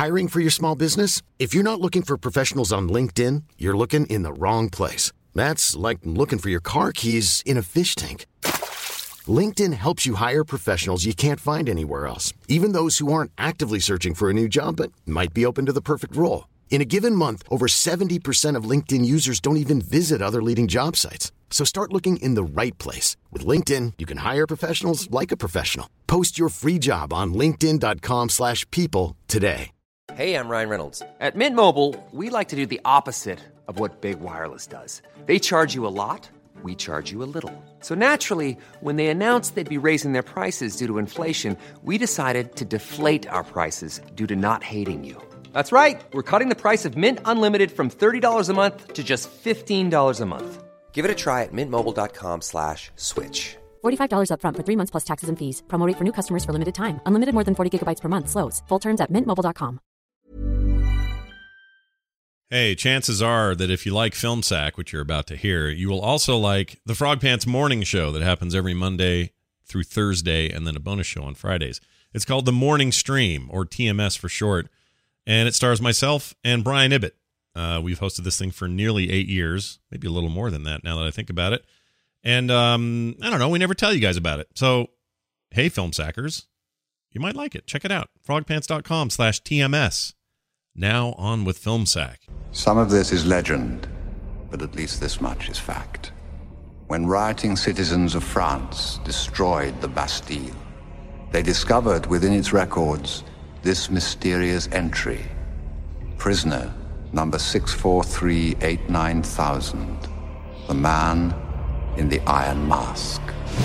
Hiring for your small business? If you're not looking for professionals on LinkedIn, you're looking in the wrong place. That's like looking for your car keys in a fish tank. LinkedIn helps you hire professionals you can't find anywhere else, even those who aren't actively searching for a new job but might be open to the perfect role. In a given month, over 70% of LinkedIn users don't even visit other leading job sites. So start looking in the right place. With LinkedIn, you can hire professionals like a professional. Post your free job on linkedin.com/people today. Hey, I'm Ryan Reynolds. At Mint Mobile, we like to do the opposite of what Big Wireless does. They charge you a lot, we charge you a little. So naturally, when they announced they'd be raising their prices due to inflation, we decided to deflate our prices due to not hating you. That's right. We're cutting the price of Mint Unlimited from $30 a month to just $15 a month. Give it a try at mintmobile.com/switch. $45 up front for 3 months plus taxes and fees. Promo rate for new customers for limited time. Unlimited more than 40 gigabytes per month. Slows full terms at mintmobile.com. Hey, chances are that if you like Film Sack, which you're about to hear, you will also like the Frog Pants Morning Show that happens every Monday through Thursday, and then a bonus show on Fridays. It's called The Morning Stream, or TMS for short, and it stars myself and Brian Ibbett. We've hosted this thing for nearly 8 years, maybe a little more than that now that I think about it. And I don't know, we never tell you guys about it. So, hey, Film Sackers, you might like it. Check it out. frogpants.com/TMS. Now on with Film Sack. Some of this is legend, but at least this much is fact. When rioting citizens of France destroyed the Bastille, they discovered within its records this mysterious entry: prisoner number 64389,000, the man in the Iron Mask.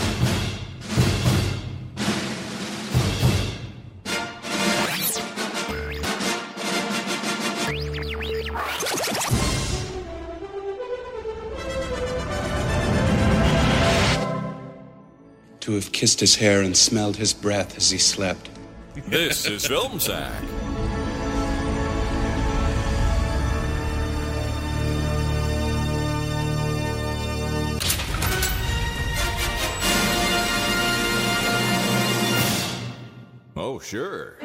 To have kissed his hair and smelled his breath as he slept. This is Film Sack. Oh, sure.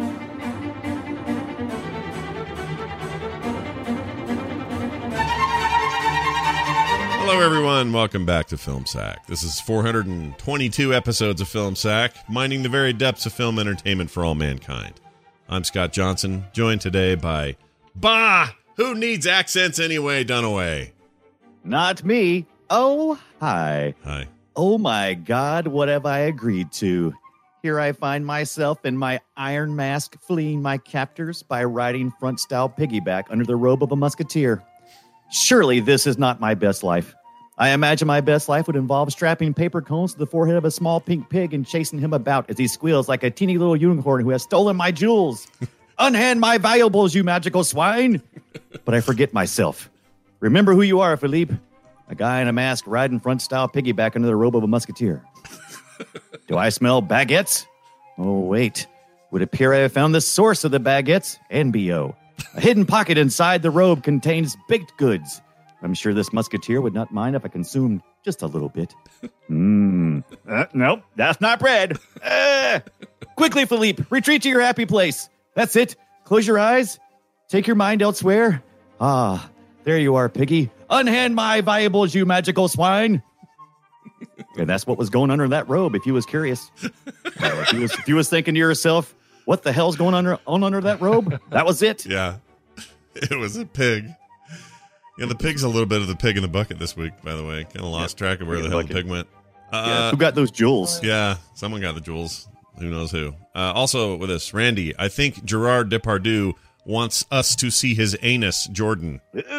Hello, everyone. Welcome back to Film Sack. This is 422 episodes of Film Sack, mining the very depths of film entertainment for all mankind. I'm Scott Johnson, joined today by who needs accents anyway, Dunaway? Not me. Oh, hi. Hi. Oh, my God, what have I agreed to? Here I find myself in my iron mask, fleeing my captors by riding front-style piggyback under the robe of a musketeer. Surely this is not my best life. I imagine my best life would involve strapping paper cones to the forehead of a small pink pig and chasing him about as he squeals like a teeny little unicorn who has stolen my jewels. Unhand my valuables, you magical swine! But I forget myself. Remember who you are, Philippe. A guy in a mask riding front-style piggyback under the robe of a musketeer. Do I smell baguettes? Oh, wait. Would appear I have found the source of the baguettes and B.O. A hidden pocket inside the robe contains baked goods. I'm sure this musketeer would not mind if I consumed just a little bit. Nope, that's not bread. Quickly, Philippe, retreat to your happy place. That's it. Close your eyes. Take your mind elsewhere. Ah, there you are, Piggy. Unhand my valuables, you magical swine. And that's what was going under that robe, if you was curious. If you was thinking to yourself, what the hell's going on under that robe? That was it. Yeah, it was a pig. Yeah, the pig's a little bit of the pig in the bucket this week, by the way. Kind of lost track of where the hell the pig went. Who got those jewels? Yeah, someone got the jewels. Who knows who? Also with us, Randy, I think Gerard Depardieu wants us to see his anus, Jordan.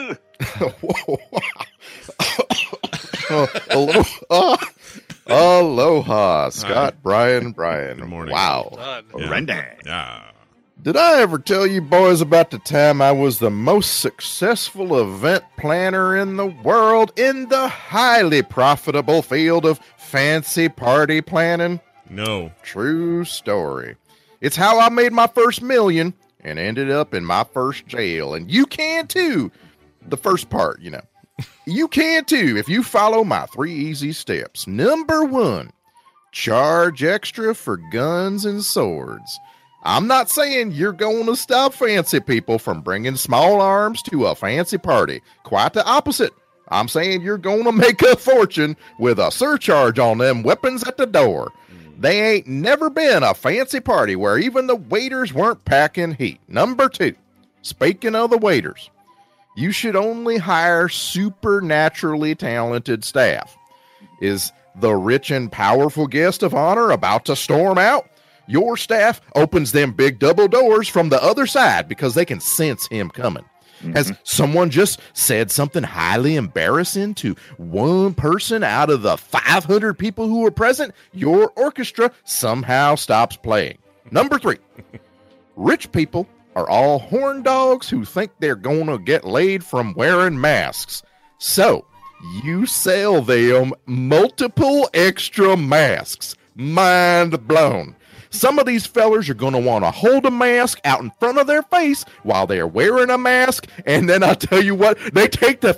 Aloha, Scott, Brian. Good morning. Wow. Randy. Yeah. Did I ever tell you boys about the time I was the most successful event planner in the world in the highly profitable field of fancy party planning? No. True story. It's how I made my first million and ended up in my first jail. And you can too. The first part, you know. You can too if you follow my 3 easy steps. Number 1, charge extra for guns and swords. I'm not saying you're going to stop fancy people from bringing small arms to a fancy party. Quite the opposite. I'm saying you're going to make a fortune with a surcharge on them weapons at the door. They ain't never been a fancy party where even the waiters weren't packing heat. Number 2, speaking of the waiters, you should only hire supernaturally talented staff. Is the rich and powerful guest of honor about to storm out? Your staff opens them big double doors from the other side because they can sense him coming. Has someone just said something highly embarrassing to one person out of the 500 people who were present? Your orchestra somehow stops playing. Number 3, rich people are all horn dogs who think they're going to get laid from wearing masks. So you sell them multiple extra masks. Mind blown. Some of these fellers are going to want to hold a mask out in front of their face while they're wearing a mask, and then I'll tell you what, they take the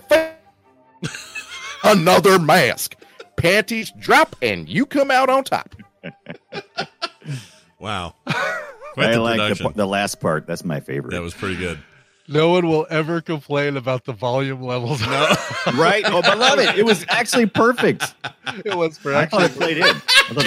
another mask. Panties drop, and you come out on top. Wow. I like the last part. That's my favorite. That was pretty good. No one will ever complain about the volume levels. No. Right? Oh, I love it. It was actually perfect. It was for I thought it played in.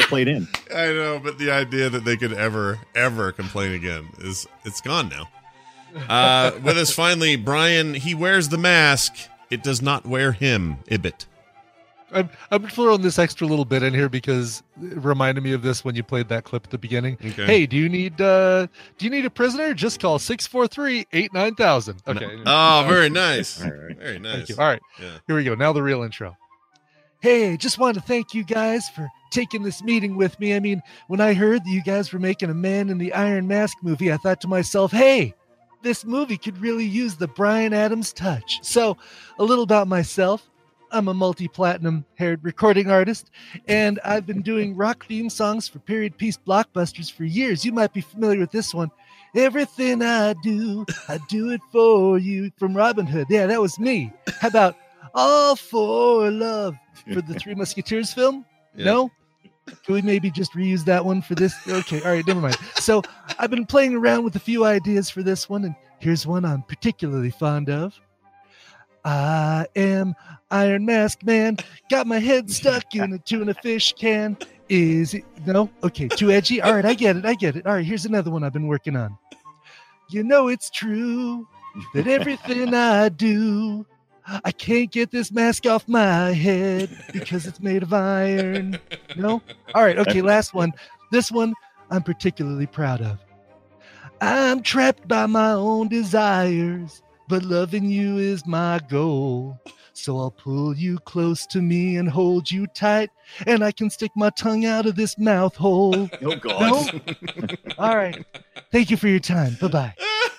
I know, but the idea that they could ever complain again it's gone now. With us finally, Brian. He wears the mask. It does not wear him. Ibit. I'm throwing this extra little bit in here because it reminded me of this when you played that clip at the beginning. Okay. Hey, do you need a prisoner? Just call 643-89000. Okay. Oh, very nice. All right. Very nice. Thank you. All right. Yeah. Here we go. Now the real intro. Hey, just wanted to thank you guys for taking this meeting with me. I mean, when I heard that you guys were making a Man in the Iron Mask movie, I thought to myself, hey, this movie could really use the Bryan Adams touch. So, a little about myself. I'm a multi-platinum haired recording artist, and I've been doing rock theme songs for period piece blockbusters for years. You might be familiar with this one. Everything I do it for you, from Robin Hood. Yeah, that was me. How about All for Love for the Three Musketeers film? Yeah. No? Can we maybe just reuse that one for this? Okay, all right, never mind. So I've been playing around with a few ideas for this one, and here's one I'm particularly fond of. I am Iron Mask Man, got my head stuck in a tuna fish can. Is it? No? Okay, too edgy? All right, I get it. All right, here's another one I've been working on. You know it's true that everything I do, I can't get this mask off my head because it's made of iron. No? All right, okay, last one. This one I'm particularly proud of. I'm trapped by my own desires, but loving you is my goal. So I'll pull you close to me and hold you tight, and I can stick my tongue out of this mouth hole. Oh, God. No? All right. Thank you for your time. Bye-bye.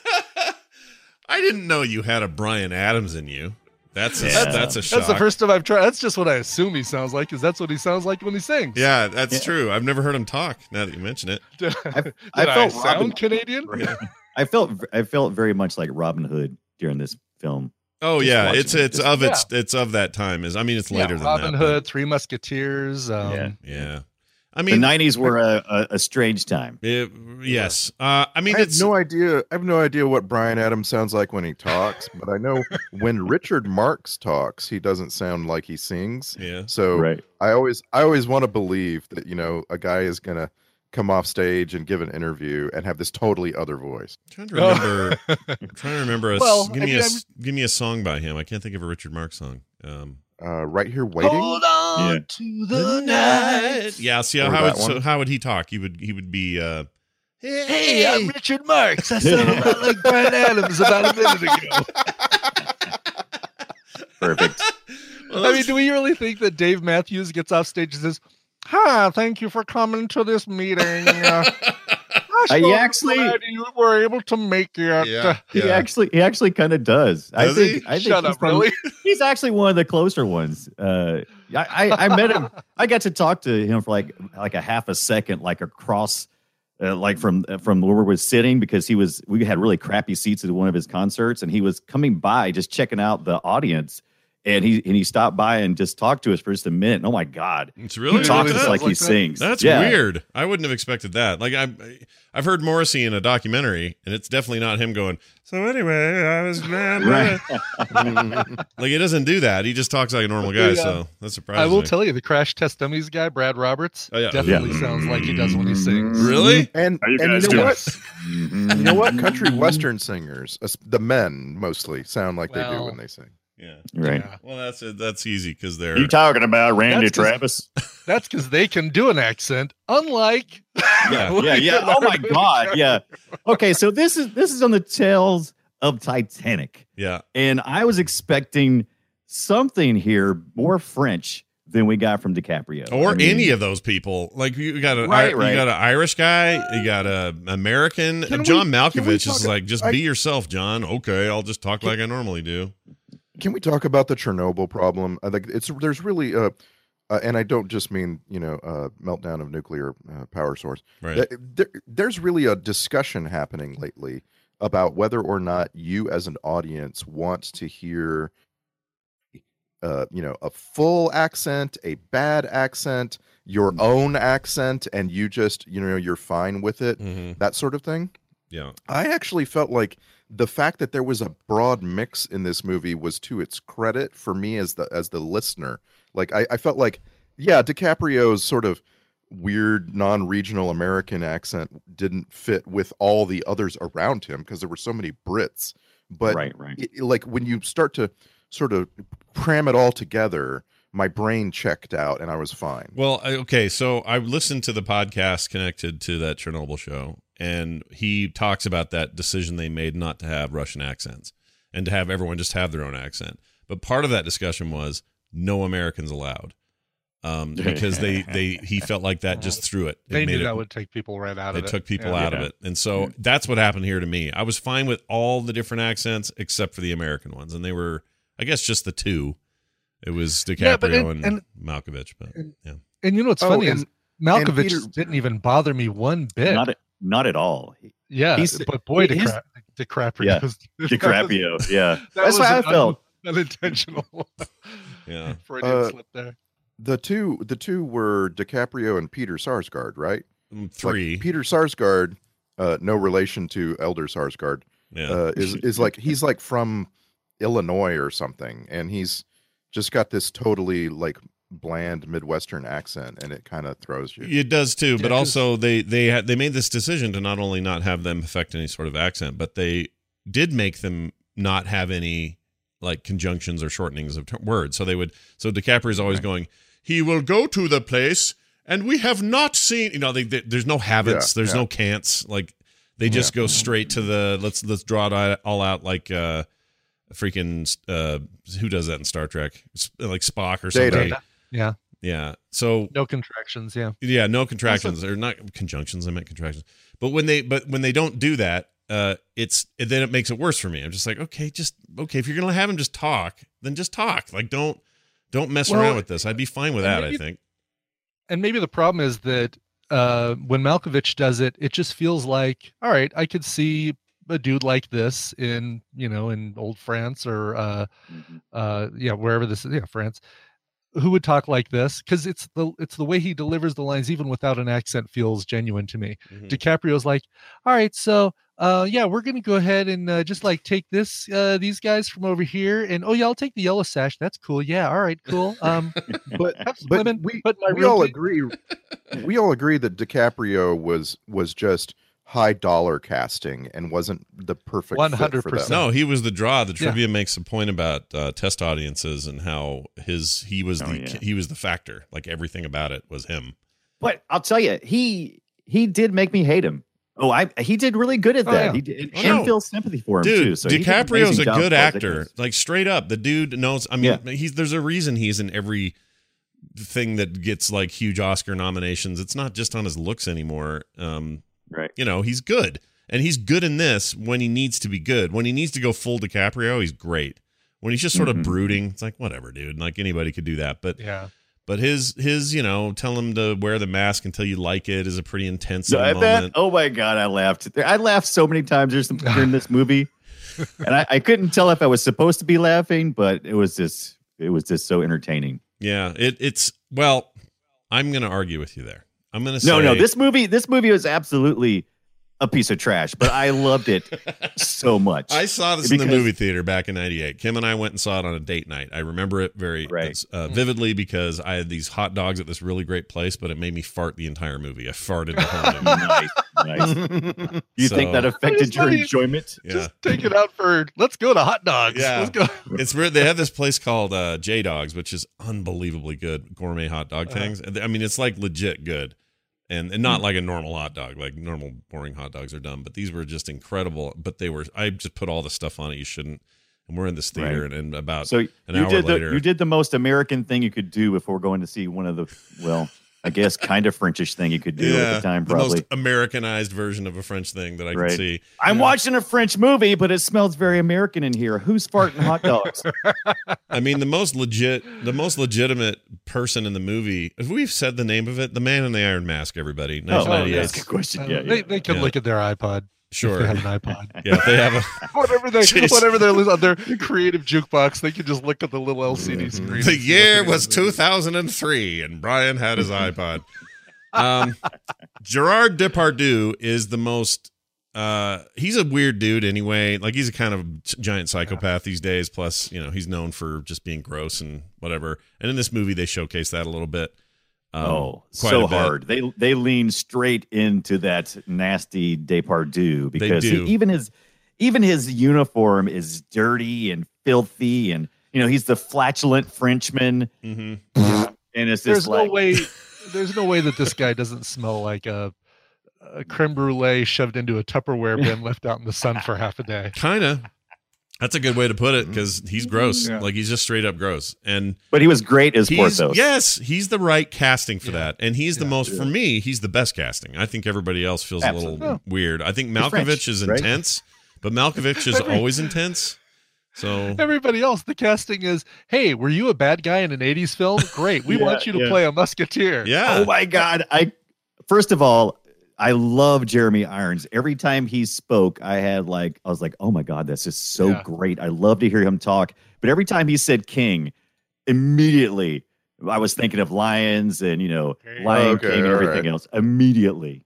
I didn't know you had a Bryan Adams in you. That's a shock. That's the first time I've tried. That's just what I assume he sounds like, because that's what he sounds like when he sings. Yeah, that's true. I've never heard him talk, now that you mention it. I felt sound Canadian? I felt very much like Robin Hood during this film. Oh yeah, it's of that time. It's later than Robin that. Hood, Three Musketeers. Yeah. I The mean, 90s were a strange time. yes. I have no idea what Bryan Adams sounds like when he talks, but I know when Richard Marx talks, he doesn't sound like he sings. Yeah. So Right. I always want to believe that, a guy is gonna come off stage and give an interview and have this totally other voice. I'm trying to remember. Well, Give me a song by him. I can't think of a Richard Marx song. Right Here Waiting. Hold on to the night. Yeah. See Or how would he talk? He would be. Hey, I'm Richard Marx. I sound a lot like Bryan Adams about a minute ago. Perfect. I mean, do we really think that Dave Matthews gets off stage and says, "Hi, thank you for coming to this meeting. He actually glad you were able to make it." Yeah. he actually kind of does. I think Shut he's up, really? He's actually one of the closer ones. I met him. I got to talk to him for like a half a second, like across, like from where we were sitting, because we had really crappy seats at one of his concerts, and he was coming by just checking out the audience. And he stopped by and just talked to us for just a minute. And oh my God, it's really he talks like like he sings. That's weird. I wouldn't have expected that. Like I've heard Morrissey in a documentary, and it's definitely not him going, so anyway, I was mad. Right. Like he doesn't do that. He just talks like a normal guy. So that's surprising. I will tell you, the Crash Test Dummies guy, Brad Roberts, definitely sounds like he does when he sings. Really? And you know what? You know what? Country western singers, the men mostly, sound like they do when they sing. Yeah. Right. Yeah. Well, that's easy because they're. You talking about Randy Travis? That's because they can do an accent, unlike. Yeah. Oh my God. Yeah. Okay, so this is on the tails of Titanic. Yeah. And I was expecting something here more French than we got from DiCaprio, or any of those people. Like you got you got an Irish guy, you got an American. John Malkovich is like, just be yourself, John. Okay, I'll just talk like I normally do. Can we talk about the Chernobyl problem? I think there's really and I don't just mean meltdown of nuclear power source. Right. There's really a discussion happening lately about whether or not you as an audience want to hear a full accent, a bad accent, your own accent, and you just you're fine with it, that sort of thing. Yeah. I actually felt like the fact that there was a broad mix in this movie was to its credit for me as the listener. Like I felt like, yeah, DiCaprio's sort of weird non-regional American accent didn't fit with all the others around him because there were so many Brits. But right. Like when you start to sort of cram it all together, my brain checked out and I was fine. Well, okay, so I listened to the podcast connected to that Chernobyl show, and he talks about that decision they made not to have Russian accents and to have everyone just have their own accent. But part of that discussion was no Americans allowed, because he felt like that just threw it. They knew that would take people right out of it. It took people out of it. And so that's what happened here to me. I was fine with all the different accents except for the American ones, and they were, I guess, just the two. It was DiCaprio and Malkovich, but yeah. And you know what's funny is Malkovich didn't even bother me one bit. Not at all. But boy, DiCaprio. DiCaprio, yeah. That's why I felt unintentional. Yeah, Freudian slip there. The two were DiCaprio and Peter Sarsgaard, right? Three. Like Peter Sarsgaard, no relation to Elder Sarsgaard. Yeah. Is like he's like from Illinois or something, and he's just got this totally like bland Midwestern accent, and it kind of throws you. It does too, but also they made this decision to not only not have them affect any sort of accent, but they did make them not have any like conjunctions or shortenings of words. So DiCaprio's always going, he will go to the place, and we have not seen. There's no haven'ts, there's no can'ts. Like they just go straight to the let's draw it all out like. Freaking who does that in Star Trek? Like Spock or something. Data. Yeah. So no contractions. Yeah. No contractions. Or not conjunctions. I meant contractions. But when they don't do that, then it makes it worse for me. I'm just like, okay. If you're gonna have him just talk, then just talk. Like don't mess around with this. I'd be fine with that. I think. And maybe the problem is that when Malkovich does it, it just feels like, all right, I could see a dude like this in old France or wherever this is, France, who would talk like this, because it's the way he delivers the lines even without an accent feels genuine to me. DiCaprio's like, all right, so we're gonna go ahead and just like take these guys from over here, and I'll take the yellow sash, that's cool, all right, cool. but we all agree that DiCaprio was just high dollar casting and wasn't the perfect 100%. No, he was the draw. The trivia makes a point about test audiences and how he was the factor. Like everything about it was him. But I'll tell you, he did make me hate him. He did really good at that. Yeah. He did, and feel sympathy for him too. So DiCaprio's a good actor. Like straight up, the dude knows. I mean, there's a reason he's in every thing that gets like huge Oscar nominations. It's not just on his looks anymore. Right. He's good. And he's good in this when he needs to be good. When he needs to go full DiCaprio, he's great. When he's just sort of brooding, it's like, whatever, dude. Like anybody could do that. But his tell him to wear the mask until you like it is a pretty intense moment. Oh my God, I laughed. I laughed so many times during this movie. And I couldn't tell if I was supposed to be laughing, but it was just just so entertaining. Yeah, it's well, I'm going to argue with you there. I'm going to say no. This movie was absolutely a piece of trash, but I loved it so much. I saw this in the movie theater back in '98. Kim and I went and saw it on a date night. I remember it very vividly because I had these hot dogs at this really great place, but it made me fart the entire movie. I farted the whole movie. Nice. You think that affected your enjoyment? Yeah. Just take it out for, let's go to hot dogs. Yeah. Let's go. It's weird. They have this place called J Dogs, which is unbelievably good gourmet hot dog things. I mean, it's like legit good. And not like a normal hot dog, like normal boring hot dogs are dumb, but these were just incredible. But I just put all the stuff on it you shouldn't. And we're in this theater, and about an hour later, you did the most American thing you could do before going to see one of the, well, I guess kind of Frenchish thing you could do at the time, probably. The most Americanized version of a French thing that I can see. I'm watching a French movie, but it smells very American in here. Who's farting hot dogs? I mean, the most legitimate person in the movie, if we've said the name of it, the Man in the Iron Mask, everybody. 1998. That's a good question. They can look at their iPod. Sure. If they have an iPod. Yeah, if they have a whatever they're on their creative jukebox, they can just look at the little LCD screen. The year was 2003, and Brian had his iPod. Gerard Depardieu is the most. He's a weird dude anyway. Like, he's a kind of giant psychopath these days. Plus, he's known for just being gross and whatever. And in this movie, they showcase that a little bit. So hard. They lean straight into that nasty Depardieu because even his uniform is dirty and filthy, and he's the flatulent Frenchman. Mm-hmm. And it's just there's no way that this guy doesn't smell like a creme brulee shoved into a Tupperware bin left out in the sun for half a day. Kind of. That's a good way to put it, because he's gross. Yeah. Like, he's just straight up gross. But he was great as Porthos. Yes, he's the right casting for that. And he's the most, for me, he's the best casting. I think everybody else feels a little weird. I think Malkovich is intense, but Malkovich is always intense. So everybody else, the casting is, hey, were you a bad guy in an 80s film? Great. We want you to play a musketeer. Yeah. Oh my God. First of all, I love Jeremy Irons. Every time he spoke, I was like, oh my God, that's just so great. I love to hear him talk. But every time he said king, immediately I was thinking of lions and, Lion King and everything else. Immediately.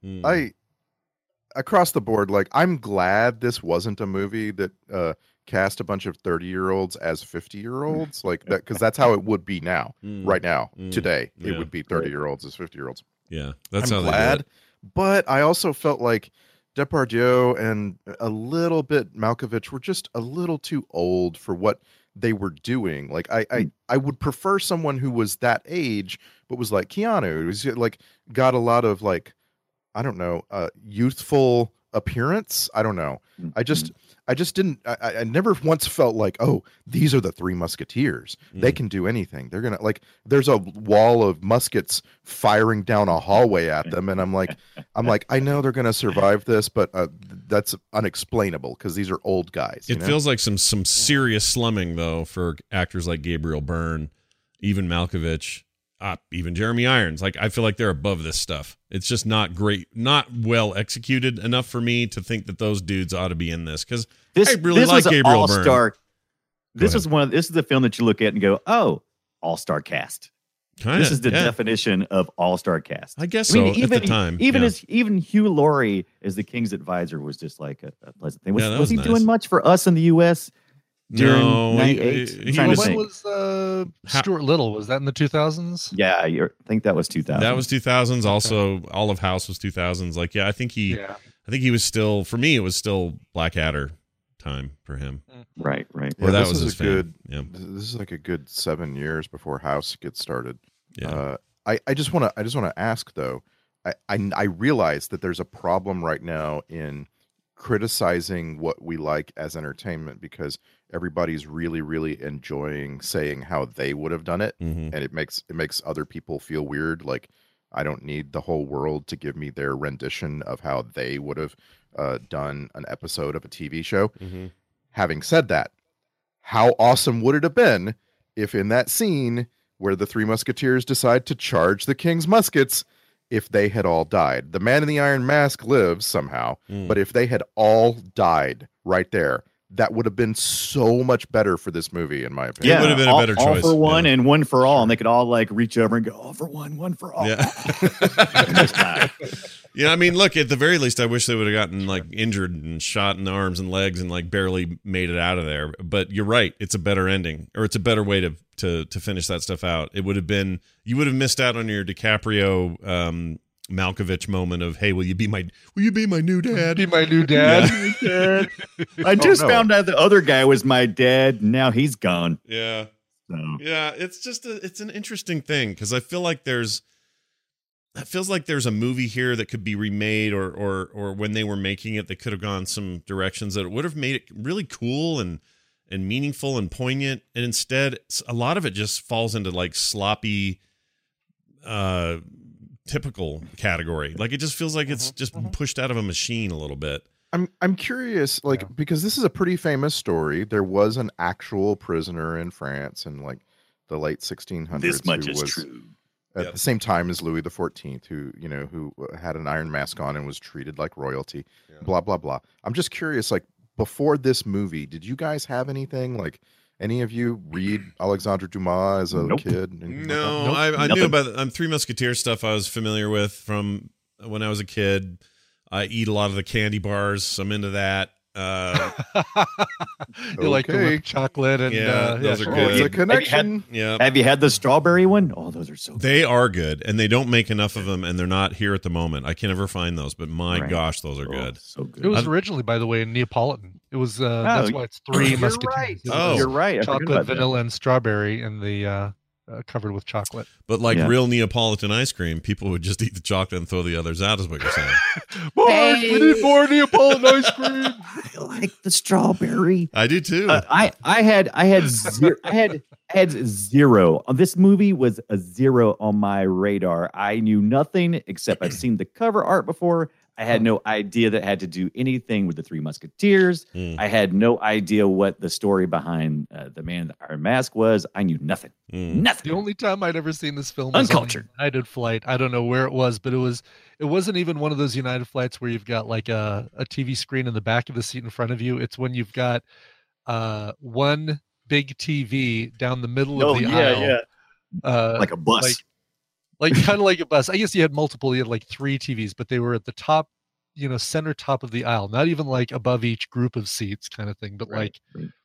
Across the board, I'm glad this wasn't a movie that cast a bunch of 30-year-olds as 50-year-olds, like that, because that's how it would be now, right now, today. It would be 30-years as 50-year-olds. Yeah, that's I'm how glad. they do it. But I also felt like Depardieu and a little bit Malkovich were just a little too old for what they were doing. Like, I would prefer someone who was that age, but was like Keanu, who's like got a lot of I don't know, youthful appearance. I don't know. I just didn't. I never once felt like, oh, these are the Three Musketeers. They can do anything. They're gonna there's a wall of muskets firing down a hallway at them, and I'm like, I know they're gonna survive this, but that's unexplainable because these are old guys. It feels like some serious slumming though for actors like Gabriel Byrne, even Malkovich. Even Jeremy Irons. I feel like they're above this stuff. It's just not great, not well executed enough for me to think that those dudes ought to be in this, because I really like Gabriel Byrne. This is the film that you look at and go, oh, all-star cast. This is the definition of all-star cast. I guess so. At the time, even Hugh Laurie as the King's advisor was just like a pleasant thing. Was he nice. Doing much for us in the U.S.? During no, 98? When was Stuart Little? Was that in the 2000s? Yeah, I think that was 2000. That was 2000s. Also, Olive House was 2000s. I think he was still, for me, it was still Blackadder time for him. Right. Yeah, that was his good. This is like a good 7 years before House gets started. Yeah. I just want to ask though. I realize that there's a problem right now in criticizing what we like as entertainment, because everybody's really, really enjoying saying how they would have done it, and it makes other people feel weird. Like, I don't need the whole world to give me their rendition of how they would have done an episode of a TV show. Having said that, how awesome would it have been if in that scene where the Three Musketeers decide to charge the King's muskets, if they had all died? The Man in the Iron Mask lives somehow, but if they had all died right there, that would have been so much better for this movie, in my opinion. It would have been a better all choice. for one yeah. and one for all, and they could all like reach over and go all for one for all. Yeah. Yeah, I mean, look, at the very least, I wish they would have gotten like injured and shot in the arms and legs and like barely made it out of there. But you're right, it's a better ending, or it's a better way to finish that stuff out. It would have been, you would have missed out on your DiCaprio Malkovich moment of, hey, will you be my new dad? Be my new dad. Dad. I just found out the other guy was my dad. Now he's gone. Yeah. So. Yeah, it's just it's an interesting thing because I feel like there's a movie here that could be remade, or when they were making it, they could have gone some directions that would have made it really cool and meaningful and poignant. And instead, a lot of it just falls into like sloppy, typical category. Like it just feels like it's just pushed out of a machine a little bit. I'm curious, because this is a pretty famous story. There was an actual prisoner in France in like the late 1600s. This much who is was true. At the same time as Louis XIV, who had an iron mask on and was treated like royalty. Blah blah blah. I'm just curious, like before this movie, did you guys have anything like? Any of you read Alexandre Dumas as a kid? No, I knew about Three Musketeers stuff. I was familiar with from when I was a kid. I eat a lot of the candy bars. I'm into that. You like the whipped chocolate and those are sure. good. It's a connection. Have you had the strawberry one? Oh, those are so good. They are good, and they don't make enough of them, and they're not here at the moment. I can never find those, but my gosh, those are good. So good. It was originally, by the way, in Neapolitan. It was that's why it's Three Musketeers. Right. It was You're right. I forgot chocolate, about that. vanilla, and strawberry, and the covered with chocolate. But like real Neapolitan ice cream, people would just eat the chocolate and throw the others out, is what you're saying. Mark, we need more Neapolitan ice cream. I like the strawberry. I do too. I had zero. This movie was a zero on my radar. I knew nothing except I've seen the cover art before. I had no idea that it had to do anything with the Three Musketeers. I had no idea what the story behind the Man in the Iron Mask was. I knew nothing. Nothing. The only time I'd ever seen this film was Uncultured. on United Flight. I don't know where it was, but it wasn't even one of those United Flights where you've got like a TV screen in the back of the seat in front of you. It's when you've got one big TV down the middle of the aisle. Like a bus. Like kind of like a bus. I guess you had multiple. You had like 3 TVs, but they were at the top, center top of the aisle. Not even like above each group of seats, kind of thing. But Right.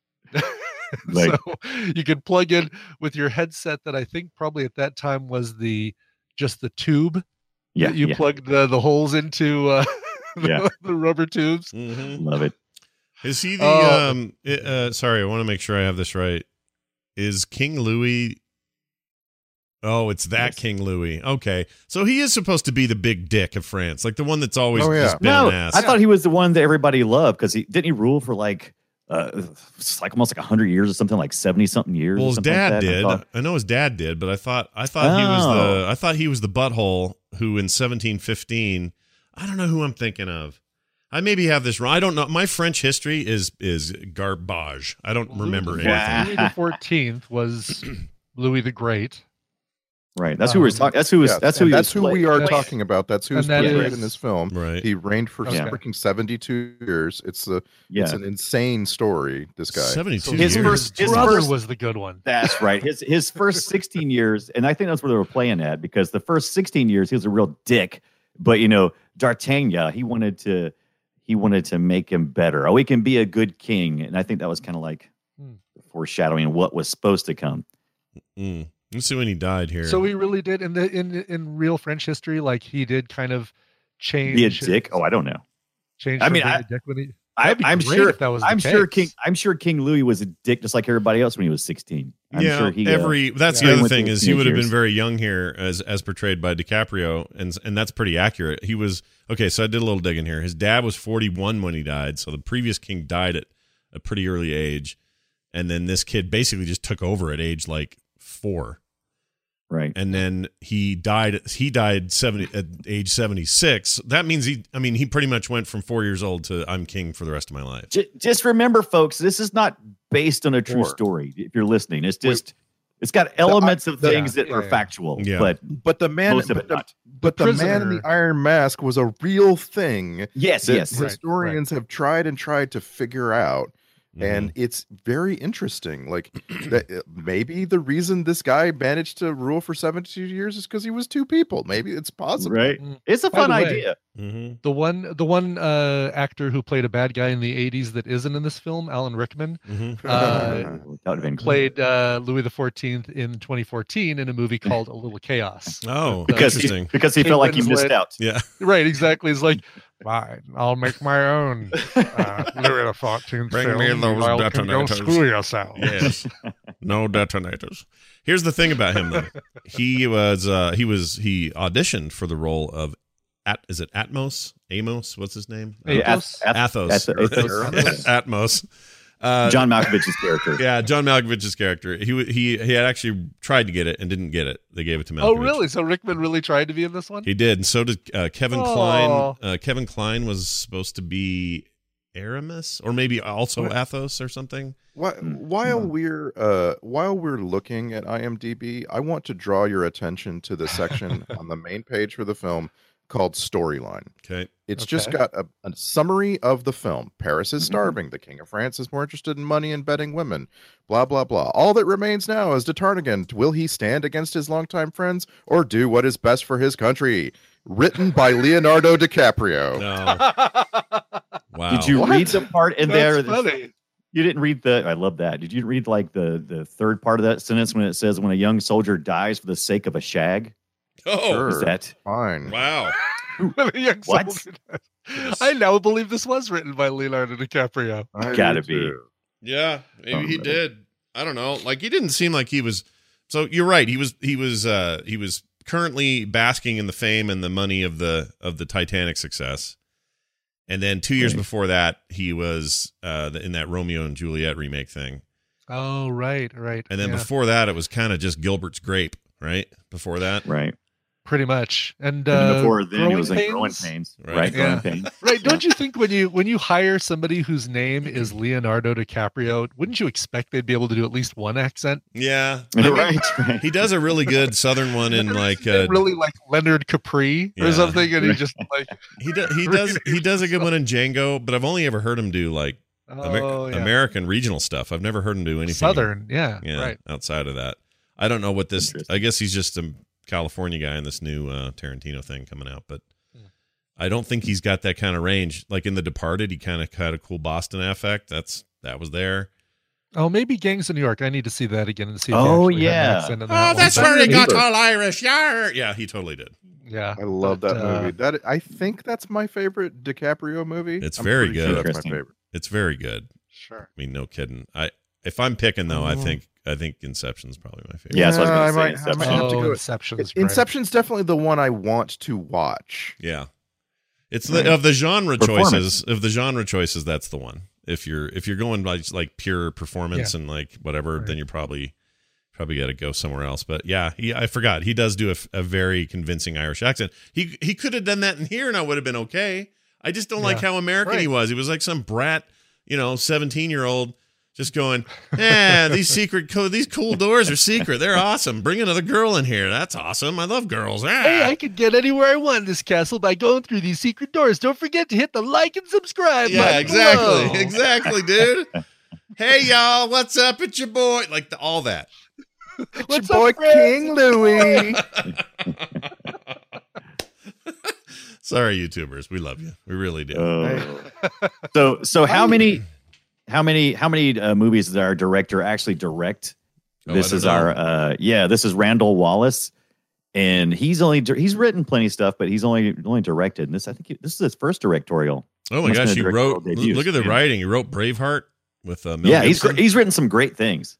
so you could plug in with your headset that I think probably at that time was just the tube. Yeah, that you plugged the holes into the rubber tubes. Love it. Is he the sorry, I want to make sure I have this right. Is King Louis? Oh, it's that King Louis. Okay. So he is supposed to be the big dick of France, like the one that's always just been an ass. I thought he was the one that everybody loved because didn't he rule for like it's like almost like 100 years or something, like 70-something years. Well, or his something dad like that. did. I know his dad did, but I thought he was the butthole who in 1715. I don't know who I'm thinking of. I maybe have this wrong. I don't know. My French history is garbage. I don't remember anything. Louis the 14th was Louis the Great. Right. That's who we're talking. That's who we are talking about. That's who's portrayed in this film. Right. He reigned for freaking 72 years. It's an insane story. This guy. 72 his years. His brother was the good one. That's right. His first 16 years, and I think that's where they were playing at because the first 16 years he was a real dick. But D'Artagnan, he wanted to make him better. Oh, he can be a good king, and I think that was kind of like foreshadowing what was supposed to come. Let's see when he died here. So he really did in real French history, like he did kind of change. Be a dick? Oh, I don't know. Change. I mean, I'm sure if that was. I'm sure King Louis was a dick just like everybody else when he was 16. I'm sure he. That's the other thing is he would have been very young here as portrayed by DiCaprio, and that's pretty accurate. He was okay. So I did a little digging here. His dad was 41 when he died, so the previous king died at a pretty early age, and then this kid basically just took over at age like 4. Right. And then he died at age 76. That means he pretty much went from 4 years old to I'm king for the rest of my life. Just remember, folks, this is not based on a true story. If you're listening, it's just it's got elements of things that are factual. Yeah. But the man the man in the Iron Mask was a real thing. Yes. Historians have tried to figure out. And it's very interesting. Like that, maybe the reason this guy managed to rule for 72 years is because he was two people. Maybe it's possible. Right. It's a fun idea. The one actor who played a bad guy in the 80s that isn't in this film, Alan Rickman, That would have been played Louis XIV in 2014 in a movie called A Little Chaos. Oh, because interesting. because he felt like he missed out. Yeah. Right, exactly. It's like, fine, I'll make my own Louis XIV Bring film. me those Y'all can detonators. Go screw yourself. Yes. No detonators. Here's the thing about him, though. He auditioned for the role of is it Atmos? Amos? What's his name? Athos. Athos. Atmos. John Malkovich's character. Yeah, John Malkovich's character. He had actually tried to get it and didn't get it. They gave it to Malkovich. Oh, really? So Rickman really tried to be in this one? He did, and so did Kevin Kline. Kevin Kline was supposed to be Aramis, or maybe also Athos or something. While we're looking at IMDb, I want to draw your attention to the section on the main page for the film called Storyline. Okay. It's just got a summary of the film. Paris is starving. The King of France is more interested in money and betting women. Blah, blah, blah. All that remains now is de Tarnegend. Will he stand against his longtime friends or do what is best for his country? Written by Leonardo DiCaprio. No. Wow. Did you read the part in there? Funny. You didn't read I love that. Did you read like the third part of that sentence when it says when a young soldier dies for the sake of a shag? Oh, Sure. Is that Fine. wow. What? I now believe this was written by Leonardo DiCaprio. Gotta be. Yeah, maybe he did. I don't know. Like, he didn't seem like he was. So you're right. He was currently basking in the fame and the money of the Titanic success. And then 2 years before that, he was in that Romeo and Juliet remake thing. Oh, right. And then before that, it was kind of just Gilbert's Grape, right? Before that, right? Pretty much. And before then, Growing it was like Pains? Growing Pains, Right. right? Yeah. Growing Pains. Right. Don't you think when you hire somebody whose name is Leonardo DiCaprio, wouldn't you expect they'd be able to do at least one accent? yeah, Right. he does a really good Southern one in like Really like Leonard Capri or Yeah. something, and he just like he does a good one in Django, but I've only ever heard him do like American regional stuff. I've never heard him do anything Southern. Yeah, right. outside of that. I don't know what this. I guess he's just a California guy in this new Tarantino thing coming out, but I don't think he's got that kind of range. Like in The Departed, he kind of had a cool Boston affect. That was there. Oh, maybe Gangs of New York. I need to see that again and see. Oh, if he actually had an yeah. accent in Oh, that that's one. where he got all Irish. Yeah, he totally did. Yeah, I love that movie. I think that's my favorite DiCaprio movie. It's I'm very pretty good. Sure that's my favorite. It's very good. Sure. I mean, no kidding. If I'm picking though, I think Inception's probably my favorite. Yeah, that's what I was I going to say. might have to go. Inception's great. Inception's definitely the one I want to watch. Yeah. It's of the genre choices. That's the one. If you're going by like pure performance and like whatever, then you're probably got to go somewhere else. But yeah, I forgot he does do a very convincing Irish accent. He could have done that in here, and I would have been okay. I just don't like how American he was. He was like some brat, 17-year-old. Just going, these cool doors are secret. They're awesome. Bring another girl in here. That's awesome. I love girls. Hey, I can get anywhere I want in this castle by going through these secret doors. Don't forget to hit the like and subscribe button below. Exactly, dude. Hey, y'all, what's up? It's your boy. Like all that. It's your boy, King Louie. Sorry, YouTubers. We love you. We really do. So how many movies does our director actually direct? This is this is Randall Wallace, and he's written plenty of stuff, but he's only directed. And this is his first directorial. Oh my gosh, he wrote. Look at the writing. He wrote Braveheart with Mel Gibson. he's written some great things.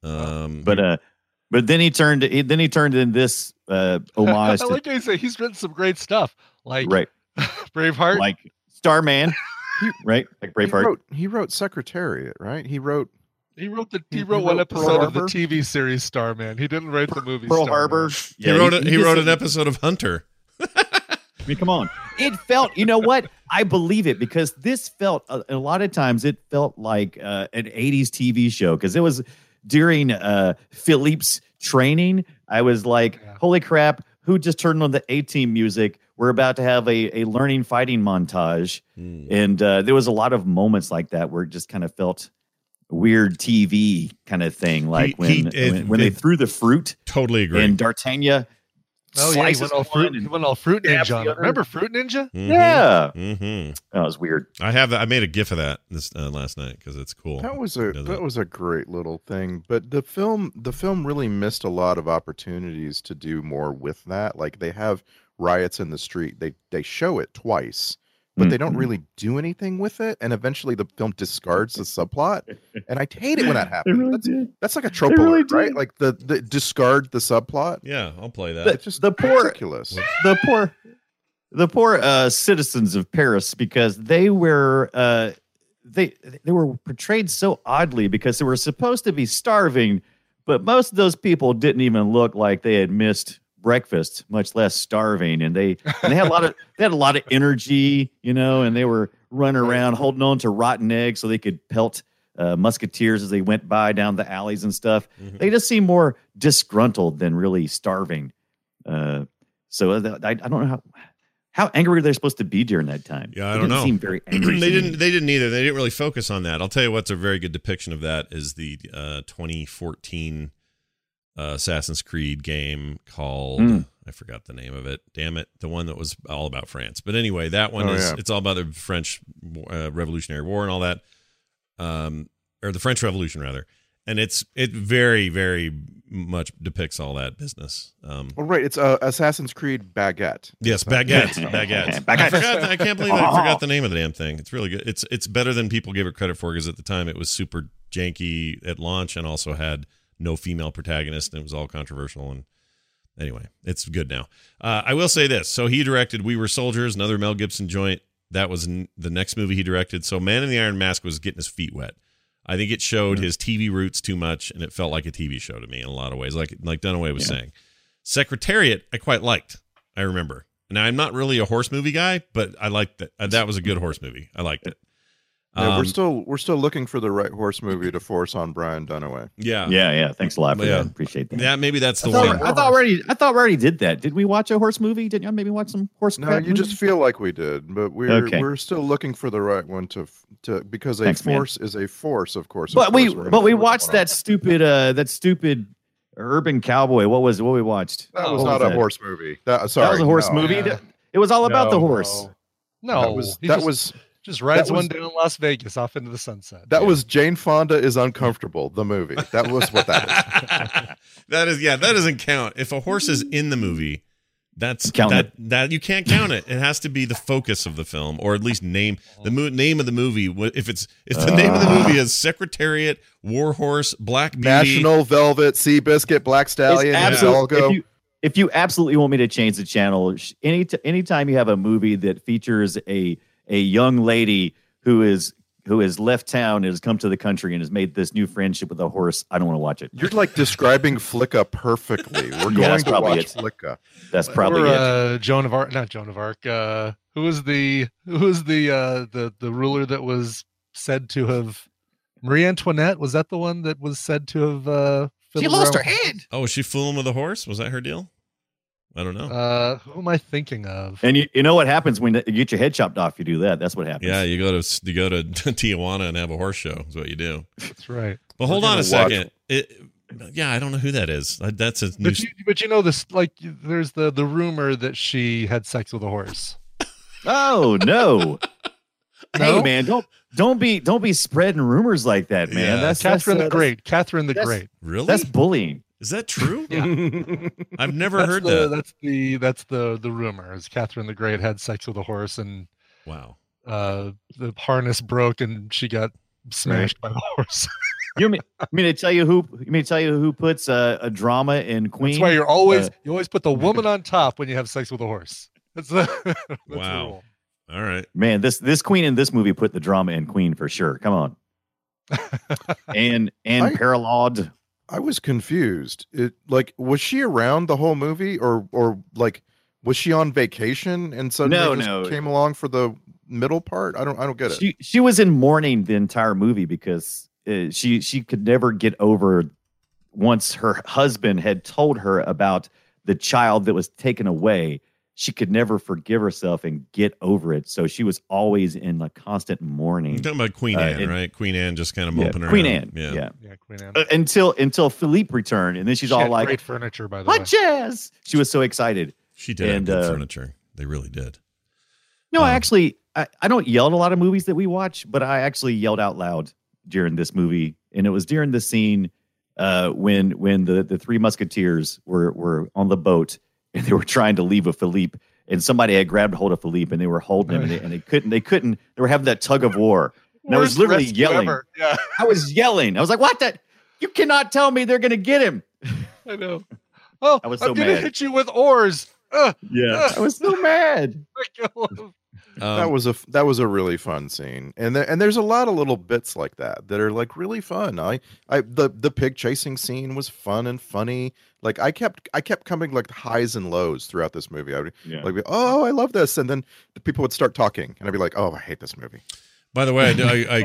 But then he turned in this homage. I like how you say he's written some great stuff, like right. Braveheart, like Starman, right? Like Braveheart. He wrote Secretariat, right? He wrote one episode of the TV series Starman. He didn't write the movie Pearl Starman. Harbor. Yeah, he wrote an episode of Hunter. I mean, come on. It felt, you know what? I believe it because this felt a lot of times it felt like an 80s TV show because it was during Philippe's training. I was like, holy crap, who just turned on the A-Team music? We're about to have a learning fighting montage. And there was a lot of moments like that where it just kind of felt weird TV kind of thing, like when they threw the fruit. Totally agree. And D'Artagnan. Oh yeah, he went all fruit ninja on it. Remember Fruit Ninja? Mm-hmm. Yeah, that was weird. I made a GIF of that this last night because it's cool. That was a great little thing. But the film really missed a lot of opportunities to do more with that. Like they have riots in the street. They show it twice, but they don't really do anything with it. And eventually the film discards the subplot. And I hate it when that happens. Really that's like a trope, really right? Like the discard the subplot. Yeah, I'll play that. It's just ridiculous. The poor citizens of Paris, because they were portrayed so oddly because they were supposed to be starving, but most of those people didn't even look like they had missed breakfast, much less starving, and they had a lot of energy, and they were running around holding on to rotten eggs so they could pelt musketeers as they went by down the alleys and stuff. They just seem more disgruntled than really starving. So I don't know how angry were they supposed to be during that time. Yeah, I don't know. They didn't seem very angry. They didn't either. They didn't really focus on that. I'll tell you what's a very good depiction of that is the 2014 Assassin's Creed game called I forgot the name of it. Damn it, the one that was all about France. But anyway, that one it's all about the French Revolutionary War and all that, or the French Revolution rather. And it very, very much depicts all that business. Right, it's Assassin's Creed Baguette. Yes, Baguette. I can't believe I forgot the name of the damn thing. It's really good. It's better than people give it credit for because at the time it was super janky at launch and also had no female protagonist, and it was all controversial. And anyway, it's good now. I will say this. So he directed We Were Soldiers, another Mel Gibson joint. That was the next movie he directed. So Man in the Iron Mask was getting his feet wet. I think it showed his TV roots too much, and it felt like a TV show to me in a lot of ways, like Dunaway was saying. Secretariat, I quite liked, I remember. Now, I'm not really a horse movie guy, but I liked that. That was a good horse movie. I liked it. Yeah, we're still looking for the right horse movie to force on Brian Dunaway. Yeah. Thanks a lot for that. Appreciate that. Yeah, maybe that's the one. I thought we already did that. Did we watch a horse movie? Didn't you maybe watch some horse? No, you just feel like we did, but we're still looking for the right one to because a force is a force, of course. But we watched that stupid Urban Cowboy. What was it? What we watched? That was not a horse movie. That was a horse movie. Yeah. It was all about the horse. No, that was. Just rides one down Las Vegas off into the sunset. That was Jane Fonda is Uncomfortable, the movie. That was what that is. That doesn't count. If a horse is in the movie, that you can't count it. It has to be the focus of the film, or at least name of the movie. If the name of the movie is Secretariat, War Horse, Black Beauty, National Velvet, Seabiscuit, Black Stallion, If you absolutely want me to change the channel, anytime you have a movie that features a young lady who has left town and has come to the country and has made this new friendship with a horse, I don't want to watch it. You're like describing Flicka perfectly. We're going to watch Flicka. That's probably it. Joan of Arc, not Joan of Arc. Who was the ruler that was said to have Marie Antoinette? Was that the one that was said to have? She lost her head. Oh, was she fooling with a horse? Was that her deal? I don't know. Who am I thinking of? And you know what happens when you get your head chopped off? You do that. That's what happens. Yeah, you go to Tijuana and have a horse show. Is what you do. That's right. Well, hold on a second. I don't know who that is. That's a new. But you know this. Like, there's the rumor that she had sex with a horse. Oh no! Hey man, don't be spreading rumors like that, man. Yeah. That's Catherine the Great. Catherine the Great. Really? That's bullying. Is that true? Yeah. I've never heard that. That's the rumor. Is Catherine the Great had sex with a horse and wow. The harness broke and she got smashed by the horse. You mean to tell you who puts a drama in Queen? That's why you always put the woman on top when you have sex with a horse. That's wow. The rule. All right, man. This Queen in this movie put the drama in Queen for sure. Come on. and Paralod. I was confused. Was she around the whole movie, or like was she on vacation and suddenly came along for the middle part? I don't get it. She was in mourning the entire movie because she could never get over once her husband had told her about the child that was taken away. she could never forgive herself and get over it. So she was always in a constant mourning. You're talking about Queen Anne, right? Queen Anne just kind of moping around. Queen Anne. Yeah, Queen Anne. Until Philippe returned, and then she's She all had like, great furniture, by the way. jazz. She was so excited. She did have good furniture. They really did. No, I don't yell at a lot of movies that we watch, but I actually yelled out loud during this movie. And it was during the scene when the Three Musketeers were on the boat and they were trying to leave with Philippe, and somebody had grabbed hold of Philippe and they were holding him and they couldn't. They were having that tug of war. And I was literally yelling. Yeah. I was yelling. I was like, "What? That you cannot tell me they're going to get him." I know. Oh, I was so I'm gonna mad. hit you with oars. I was so mad. That was a really fun scene, and there's a lot of little bits like that are like really fun. The pig chasing scene was fun and funny. Like I kept coming like highs and lows throughout this movie. I would like, oh, I love this, and then the people would start talking, and I'd be like, oh, I hate this movie. By the way,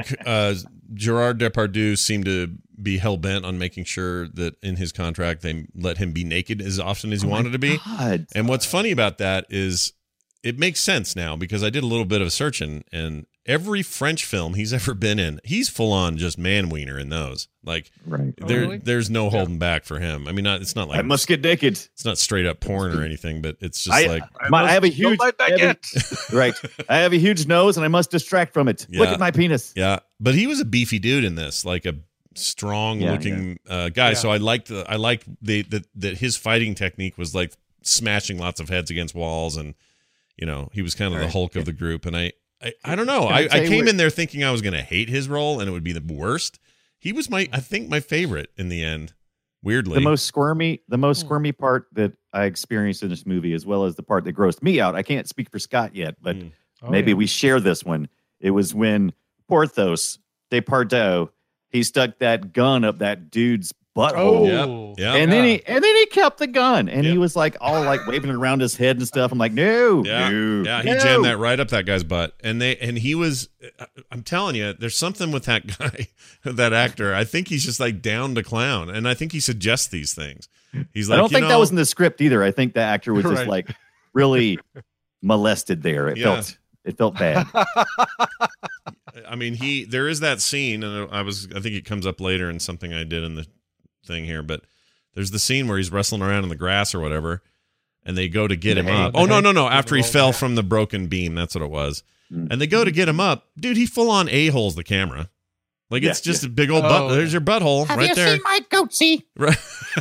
Gerard Depardieu seemed to be hell bent on making sure that in his contract they let him be naked as often as he wanted to be. God. And what's funny about that is it makes sense now because I did a little bit of searching, and every French film he's ever been in, he's full on just man wiener in those. Like, there's no holding back for him. I mean, it's not like I must get naked. It's not straight up porn or anything, but it's just I have a huge right. I have a huge nose, and I must distract from it. Yeah. Look at my penis. Yeah, but he was a beefy dude in this, like a strong looking guy. Yeah. So I liked that his fighting technique was like smashing lots of heads against walls, and he was kind of the Hulk of the group. And I don't know. I came in there thinking I was going to hate his role and it would be the worst. He was I think my favorite in the end. Weirdly, the most squirmy part that I experienced in this movie, as well as the part that grossed me out. I can't speak for Scott yet, but maybe we share this one. It was when Porthos Depardieu, he stuck that gun up that dude's butthole. And then he kept the gun, and he was like all like waving it around his head and stuff. I'm like, no. He jammed that right up that guy's butt, and he was. I'm telling you, there's something with that guy, that actor. I think he's just like down to clown, and I think he suggests these things. He's like, I don't think that was in the script either. I think the actor was just like really molested there. It felt bad. I mean, there is that scene, and I think it comes up later in something I did in the thing here, but there's the scene where he's wrestling around in the grass or whatever, and they go to get him up. Oh, no. After he fell from the broken beam, that's what it was. And they go to get him up. Dude, he full on a-holes the camera. Like, it's just a big old butt. There's your butthole right there. Have you seen my goatsy? Right.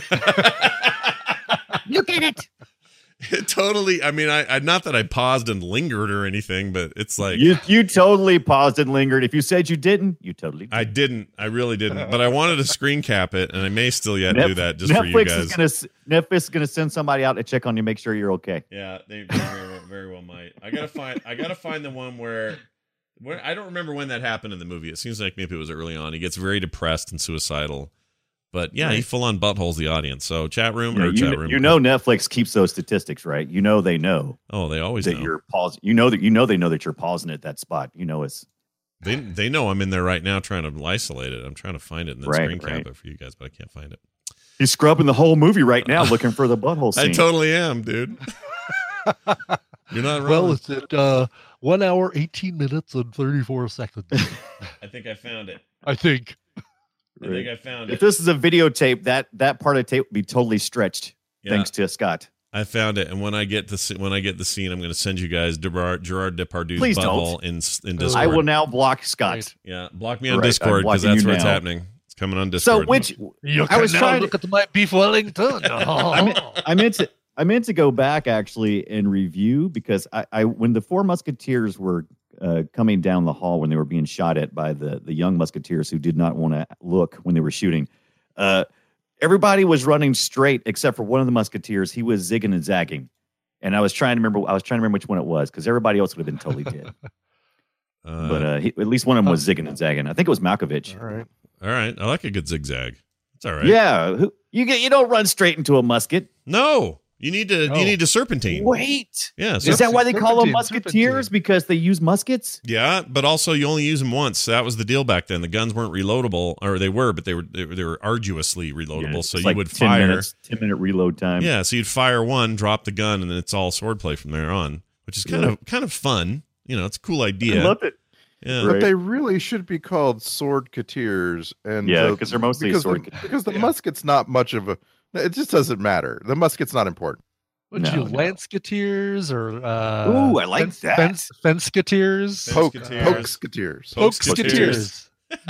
Look at it. Totally. I mean, I not that I paused and lingered or anything, but it's like you totally paused and lingered. If you said you didn't, you totally did. I didn't. I really didn't. But I wanted to screen cap it, and I may still yet do that just for you guys. Netflix is gonna send somebody out to check on you, make sure you're okay. Yeah, they very well might. I gotta find the one where I don't remember when that happened in the movie. It seems like maybe it was early on. He gets very depressed and suicidal. But yeah, he full on buttholes the audience. So chat room. Netflix keeps those statistics, right? They know. Oh, they always that know. You're pausing. They know that you're pausing at that spot. It's. They know I'm in there right now trying to isolate it. I'm trying to find it and then screen cap it for you guys, but I can't find it. He's scrubbing the whole movie right now looking for the butthole scene. I totally am, dude. You're not wrong. Well, it's at 1 hour, 18 minutes, and 34 seconds. I think I found it. I think I found it. If this is a videotape, that part of tape would be totally stretched. Thanks to Scott. I found it, and when I get the scene, I'm going to send you guys Gerard Depardieu's Please butthole in Discord. I will now block Scott. Yeah, block me on Discord because that's where it's happening. It's coming on Discord. So I was trying to look at my beef Wellington. I meant to go back actually and review because I when the Four Musketeers were coming down the hall when they were being shot at by the young musketeers who did not want to look when they were shooting. Everybody was running straight except for one of the musketeers. He was zigging and zagging, and I was trying to remember which one it was because everybody else would have been totally dead. But at least one of them was zigging and zagging. I think it was Malkovich. All right. I like a good zigzag. It's all right. Yeah, you don't run straight into a musket. No. You need to serpentine. Wait. Yeah. Is that why they call them Serpentine, musketeers? Because they use muskets? Yeah, but also you only use them once. That was the deal back then. The guns weren't reloadable, or they were, but they were arduously reloadable. So you would 10 fire. 10-minute reload time. Yeah, so you'd fire one, drop the gun, and then it's all swordplay from there on, which is kind of fun. You know, it's a cool idea. I love it. Yeah. But they really should be called swordketeers, and because they're mostly because the musket's not much of a. It just doesn't matter. The musket's not important. Would you Lanceketeers or ooh, I like that. Fenceketeers? Pokesketeers.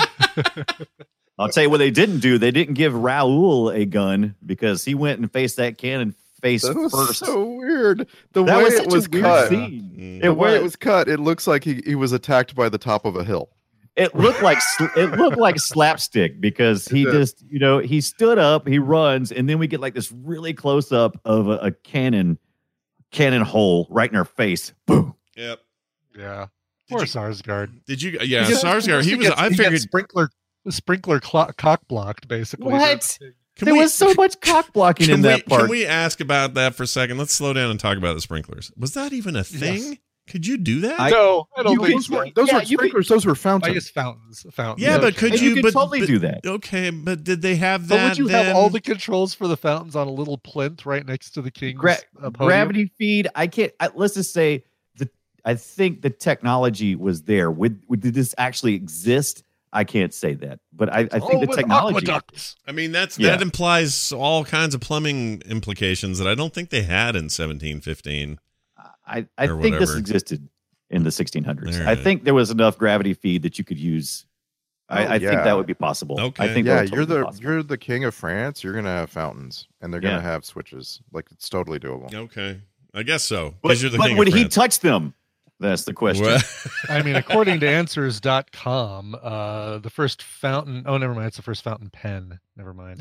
I'll tell you what they didn't do. They didn't give Raul a gun because he went and faced that cannon face That was first. so weird. The That way was it such a was weird cut. scene. The way it was cut, it looks like he was attacked by the top of a hill. It looked like slapstick because he just, he stood up, he runs, and then we get like this really close up of a cannon hole right in her face. Boom. Yep. Yeah. Poor Sarsgaard. Did you? Yeah, Sarsgaard. I figured sprinkler cock blocked basically. What? There was so much cock blocking in that part. Can we ask about that for a second? Let's slow down and talk about the sprinklers. Was that even a thing? Yes. Could you do that? No, I don't think so. Those were sprinklers. Those were fountains. I guess fountains. Yeah, but could you? Could totally do that. Okay, but did they have that? But would you then? have all the controls for the fountains on a little plinth right next to the king's podium? Gravity feed? I can't. Let's just say I think the technology was there. Did this actually exist? I can't say that, but I think the technology. Aqueducts. I mean, that implies all kinds of plumbing implications that I don't think they had in 1715. I think this existed in the 1600s. Right. I think there was enough gravity feed that you could use. I think that would be possible. Okay. I think you're the king of France. You're gonna have fountains, and they're gonna have switches. Like it's totally doable. Okay, I guess so. But you're the king would of he France. touch them? That's the question. Well, I mean, according to Answers.com, the first fountain. Oh, never mind. It's the first fountain pen. Never mind.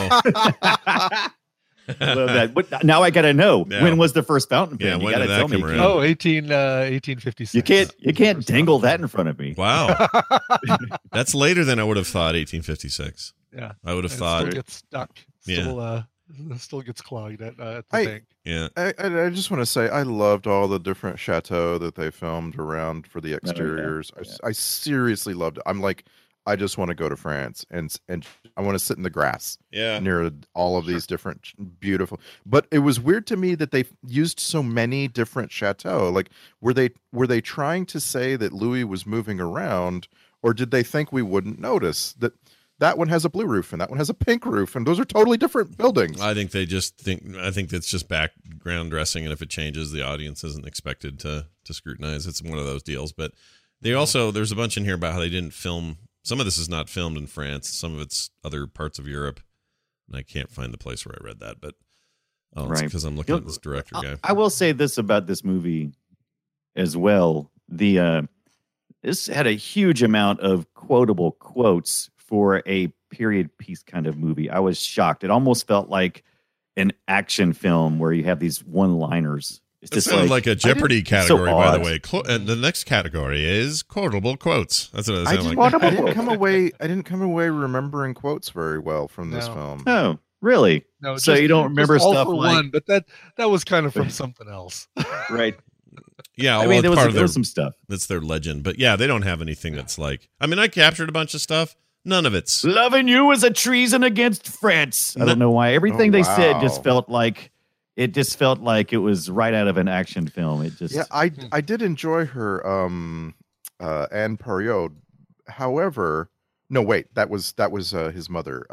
Love that. But now I gotta know when was the first fountain pen? Yeah, you gotta tell me. Oh, 1856. You can't dangle that in front of me. Wow, that's later than I would have thought. 1856. Yeah, I would have thought. Still gets stuck. Still gets clogged at the bank. Yeah, I just want to say I loved all the different chateaux that they filmed around for the exteriors. I seriously loved it. I'm like, I just want to go to France and I want to sit in the grass near all of these different beautiful. But it was weird to me that they used so many different chateaux. Like, were they trying to say that Louis was moving around, or did they think we wouldn't notice that one has a blue roof and that one has a pink roof, and those are totally different buildings? I think they just think. I think that's just background dressing, and if it changes, the audience isn't expected to scrutinize. It's one of those deals. But they also there's a bunch in here about how they didn't film. Some of this is not filmed in France. Some of it's other parts of Europe. And I can't find the place where I read that, but it's because I'm looking at this director guy. I will say this about this movie as well. This had a huge amount of quotable quotes for a period piece kind of movie. I was shocked. It almost felt like an action film where you have these one-liners. It sounded like a Jeopardy category, by the way. And the next category is quotable quotes. That's what it sounded like. I didn't come away remembering quotes very well from this film. Oh, really? No, so you don't remember stuff like one, but that was kind of from something else, right? Yeah, I mean, there was some stuff. That's their legend, but yeah, they don't have anything that's like. I mean, I captured a bunch of stuff. None of it's loving you is a treason against France. I don't know why. Everything they said just felt like. It just felt like it was right out of an action film. It just I did enjoy her Anne Pariot. However, no wait, that was his mother,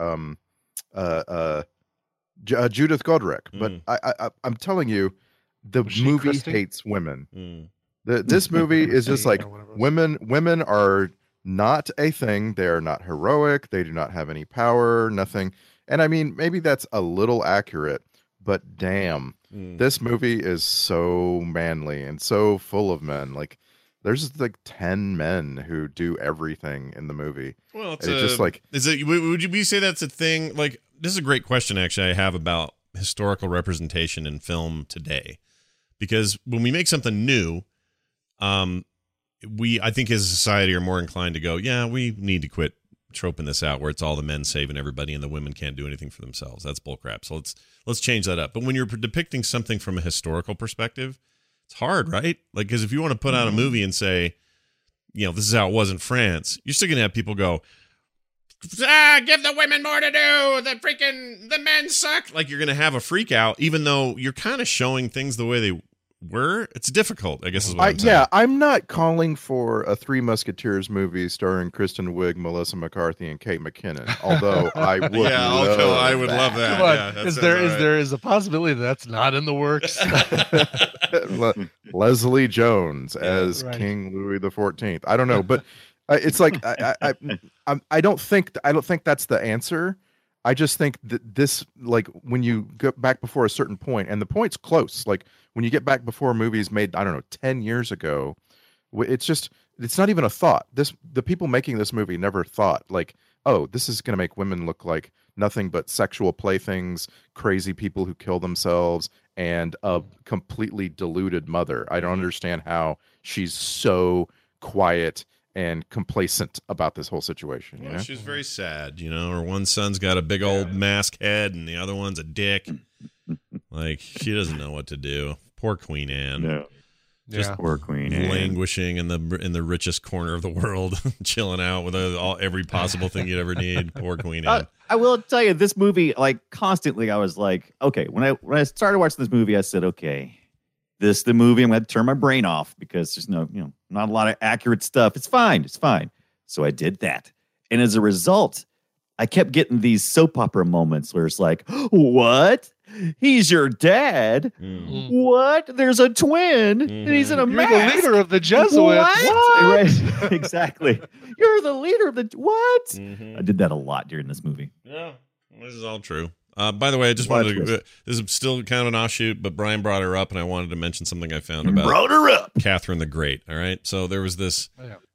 Judith Godrich. But I'm telling you, the movie Christy? hates women. This movie is just like women are not a thing. They are not heroic. They do not have any power. Nothing. And I mean, maybe that's a little accurate. But damn, this movie is so manly and so full of men. Like, there's like 10 men who do everything in the movie. Well, it's just like, is it? Would you say that's a thing? Like, this is a great question actually I have about historical representation in film today, because when we make something new, I think as a society are more inclined to go, yeah, we need to quit troping this out where it's all the men saving everybody and the women can't do anything for themselves. That's bullcrap. So let's change that up. But when you're depicting something from a historical perspective, it's hard, right? Like, because if you want to put out a movie and say, this is how it was in France, you're still going to have people go, give the women more to do. The men suck. Like, you're going to have a freak out, even though you're kind of showing things the way they were. It's difficult, I guess is what I'm saying. Yeah, I'm not calling for a Three Musketeers movie starring Kristen Wiig, Melissa McCarthy, and Kate McKinnon. Although I would, I would love that. Come on. Yeah, is there a possibility that's not in the works? Leslie Jones as King Louis XIV. I don't know, but it's like I don't think that's the answer. I just think that this, like, when you go back before a certain point, and the point's close, like when you get back before movies made, I don't know, 10 years ago, it's not even a thought. The people making this movie never thought, like, oh, this is going to make women look like nothing but sexual playthings, crazy people who kill themselves, and a completely deluded mother. I don't understand how she's so quiet and complacent about this whole situation. Well, she's very sad, her one son's got a big old mask head and the other one's a dick. Like, she doesn't know what to do. Poor Queen Anne. No. Just poor Queen Anne. Languishing in the richest corner of the world, chilling out with every possible thing you'd ever need. Poor Queen Anne. I will tell you, this movie, like, constantly, I was like, okay, when I started watching this movie, I said, okay, this is the movie. I'm going to turn my brain off because there's not a lot of accurate stuff. It's fine. So I did that. And as a result, I kept getting these soap opera moments where it's like, what? He's your dad? What? There's a twin and he's in a mask. You're the leader of the Jesuits. What? Right. Exactly. You're the leader of the what? I did that a lot during this movie. Yeah, this is all true. By the way, I just wanted to. This is still kind of an offshoot, but Brian brought her up, and I wanted to mention something I found about brought her up. Catherine the Great. All right, so there was this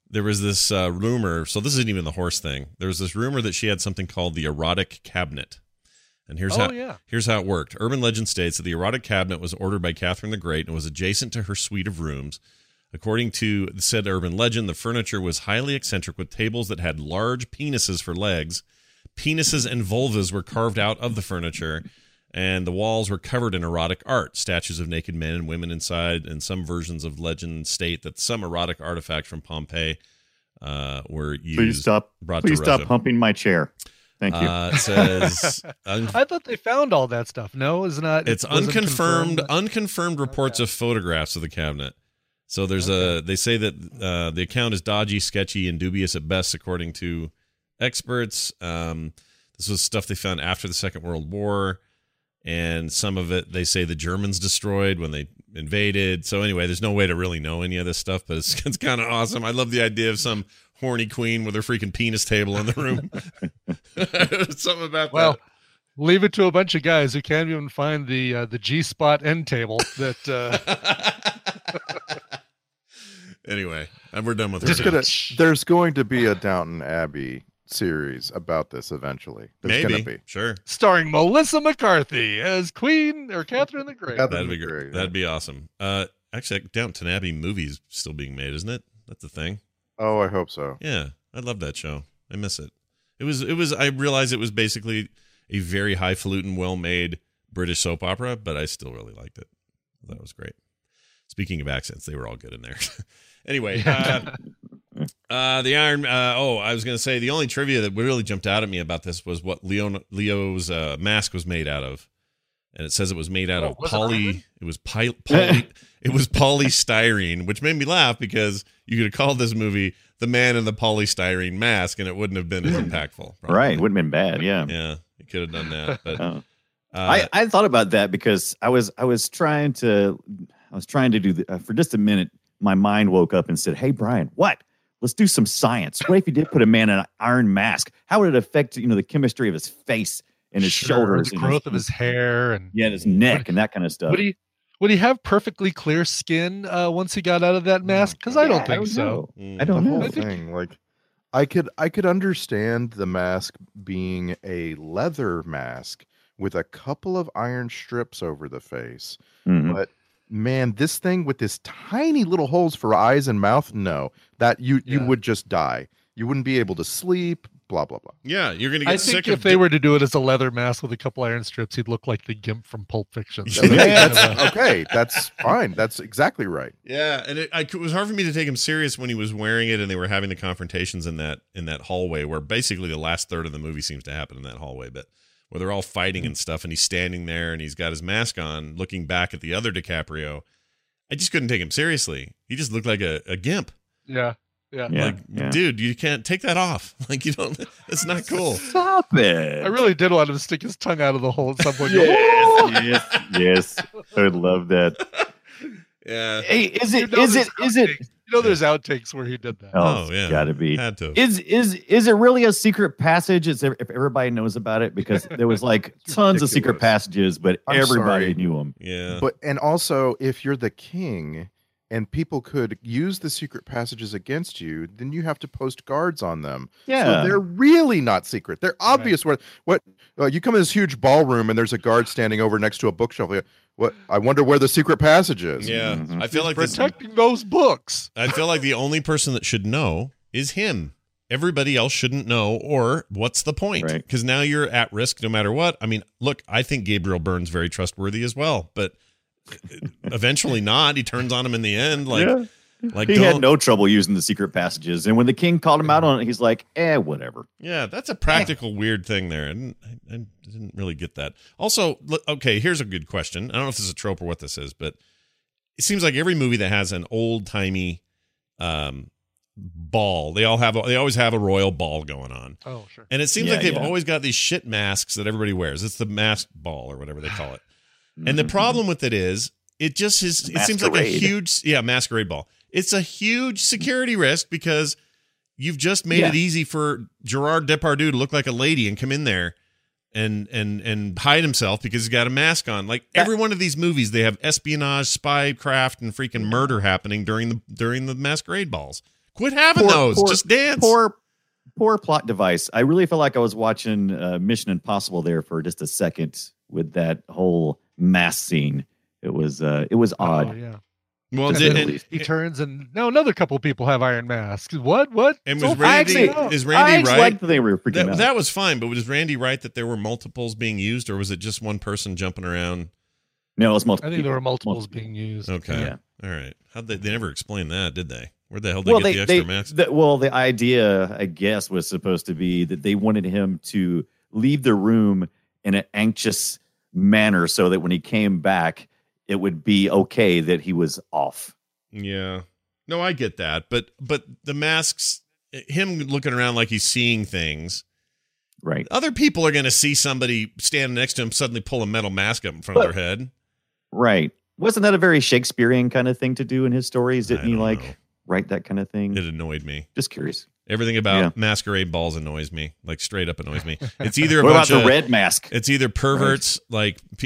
rumor. So this isn't even the horse thing. There was this rumor that she had something called the erotic cabinet, and here's how it worked. Urban legend states that the erotic cabinet was ordered by Catherine the Great and was adjacent to her suite of rooms. According to the said urban legend, the furniture was highly eccentric with tables that had large penises for legs. Penises and vulvas were carved out of the furniture, and the walls were covered in erotic art. Statues of naked men and women inside, and some versions of legend state that some erotic artifacts from Pompeii were used. Please stop humping my chair. Thank you. It says, I thought they found all that stuff. No, is not. It's unconfirmed reports of photographs of the cabinet. So there's they say that the account is dodgy, sketchy, and dubious at best, according to experts. This was stuff they found after the Second World War, and some of it they say the Germans destroyed when they invaded. So anyway, there's no way to really know any of this stuff, but it's kind of awesome. I love the idea of some horny queen with her freaking penis table in the room. Something about that. Leave it to a bunch of guys who can't even find the G-spot end table that Anyway, we're done with her. There's going to be a Downton Abbey series about this eventually. There's Maybe. Gonna be. Sure. Starring Melissa McCarthy as Queen or Catherine the Great. That'd be great. That'd be awesome. Actually, Downton Abbey movie's still being made, isn't it? That's the thing. Oh, I hope so. Yeah, I love that show. I miss it. It was. I realized it was basically a very highfalutin, well-made British soap opera, but I still really liked it. That was great. Speaking of accents, they were all good in there. Anyway, the Iron. I was going to say the only trivia that really jumped out at me about this was what Leo's mask was made out of, and it says it was made out of poly. It was It was polystyrene, which made me laugh because you could have called this movie "The Man in the Polystyrene Mask," and it wouldn't have been as impactful. Probably. Right, wouldn't have been bad. Yeah, you could have done that. But I thought about that because I was trying to do for just a minute. My mind woke up and said, "Hey, Brian, what? Let's do some science. What if you did put a man in an iron mask? How would it affect the chemistry of his face and his shoulders, the growth of his hair, and his neck and that kind of stuff? Would he have perfectly clear skin once he got out of that mask? Because I don't think so. I don't know. The whole thing, like, I could understand the mask being a leather mask with a couple of iron strips over the face, but man, this thing with this tiny little holes for eyes and mouth, no, that you would just die. You wouldn't be able to sleep. blah blah blah. Yeah, you're gonna get I sick think if of they were to do it as a leather mask with a couple iron strips, he'd look like the Gimp from Pulp Fiction. Okay, that's fine. That's exactly right. Yeah, and it was hard for me to take him serious when he was wearing it and they were having the confrontations in that hallway where basically the last third of the movie seems to happen in that hallway, but where they're all fighting and stuff, and he's standing there and he's got his mask on, looking back at the other DiCaprio. I just couldn't take him seriously. He just looked like a gimp. Yeah. Dude, you can't take that off. Like, you don't. It's not cool. Stop it. I really did want him to stick his tongue out of the hole at some point. Yes. I would love that. Yeah. Hey, is it? You know, there's outtakes where he did that. Oh yeah, gotta be. Had to. Is it really a secret passage? If everybody knows about it, because there was like tons of secret passages, but everybody knew them. Yeah. And also, if you're the king and people could use the secret passages against you, then you have to post guards on them. Yeah. So they're really not secret. They're obvious. Right. What you come in this huge ballroom and there's a guard standing over next to a bookshelf. What? I wonder where the secret passage is. Yeah. Mm-hmm. I feel like protecting those books. I feel like the only person that should know is him. Everybody else shouldn't know, or what's the point? Right. Because now you're at risk no matter what. I mean, look, I think Gabriel Byrne's very trustworthy as well, but eventually not. He turns on him in the end. Like he had no trouble using the secret passages, and when the king called him out on it, he's like, whatever. Yeah, that's a practical weird thing there. I didn't really get that. Also, okay, here's a good question. I don't know if this is a trope or what this is, but it seems like every movie that has an old-timey ball, they always have a royal ball going on. Oh, sure. And it seems like they've always got these shit masks that everybody wears. It's the mask ball or whatever they call it. And the problem with it is, it just is. It seems like a huge, masquerade ball. It's a huge security risk because you've just made it easy for Gerard Depardieu to look like a lady and come in there and hide himself because he's got a mask on. Like every one of these movies, they have espionage, spycraft, and freaking murder happening during the masquerade balls. Quit having those. Just dance. Poor plot device. I really feel like I was watching Mission Impossible there for just a second with that whole mask scene. It was odd. Oh, yeah. Well, he turns and another couple people have iron masks. What? And was Randy right? Like they were freaking out. That was fine, but was Randy right that there were multiples being used, or was it just one person jumping around? No, it was multiple. I think there were multiples being used. Okay, yeah. All right. How'd they never explained that, did they? Where the hell did they get the extra masks? The idea, I guess, was supposed to be that they wanted him to leave the room in an anxious manner, so that when he came back, it would be okay that he was off. Yeah. No, I get that. But the masks, him looking around like he's seeing things. Right. Other people are going to see somebody standing next to him suddenly pull a metal mask up in front of their head. Right. Wasn't that a very Shakespearean kind of thing to do in his stories? Didn't he write that kind of thing? It annoyed me. Just curious. Everything about masquerade balls annoys me. Like straight up annoys me. It's either what about the red mask? It's either perverts, what was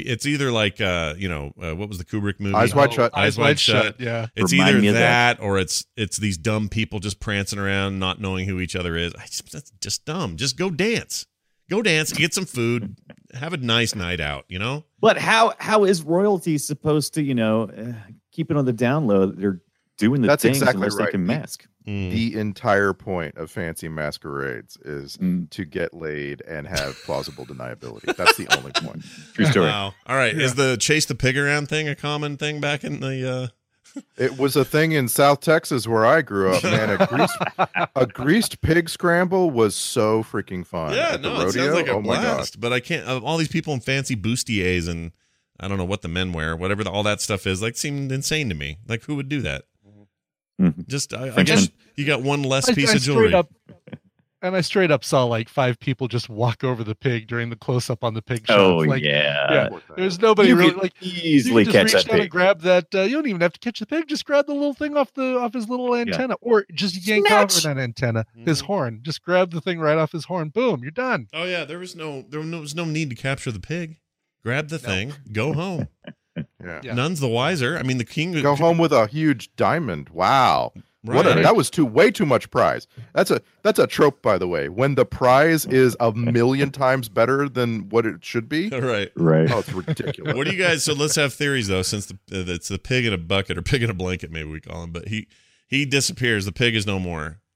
the Kubrick movie? Eyes Wide Shut. Eyes Wide Shut. Yeah. It's either that or it's these dumb people just prancing around, not knowing who each other is. That's just dumb. Just go dance. Go dance, get some food, have a nice night out, you know? But how is royalty supposed to, keep it on the down low? They're doing the things exactly unless they can mask. The entire point of fancy masquerades is to get laid and have plausible deniability. That's the only point. True story. Wow. All right. Yeah. Is the chase the pig around thing a common thing back in the... It was a thing in South Texas where I grew up, man. A greased pig scramble was so freaking fun. Yeah, at the it rodeo. sounds like a blast. My God. But I can't... all these people in fancy bustiers and I don't know what the men wear, whatever all that stuff is, seemed insane to me. Like, who would do that? Just, I guess you got one less piece of jewelry. I straight up saw 5 people just walk over the pig during the close up on the pig show. Oh, yeah. There's nobody you really easily you catch reach that down pig. and grab that. You don't even have to catch the pig. Just grab the little thing off his little antenna, or just yank off an antenna, his horn. Just grab the thing right off his horn. Boom, you're done. Oh yeah, there was no need to capture the pig. Grab the thing, go home. Yeah. None's the wiser. I mean, the king go home with a huge diamond. Wow. Right. That was way too much prize. That's a trope, by the way. When the prize is 1,000,000 times better than what it should be. Right. Oh, it's ridiculous. What do you guys? So let's have theories though. Since it's the pig in a bucket or pig in a blanket, maybe we call him. But he disappears. The pig is no more.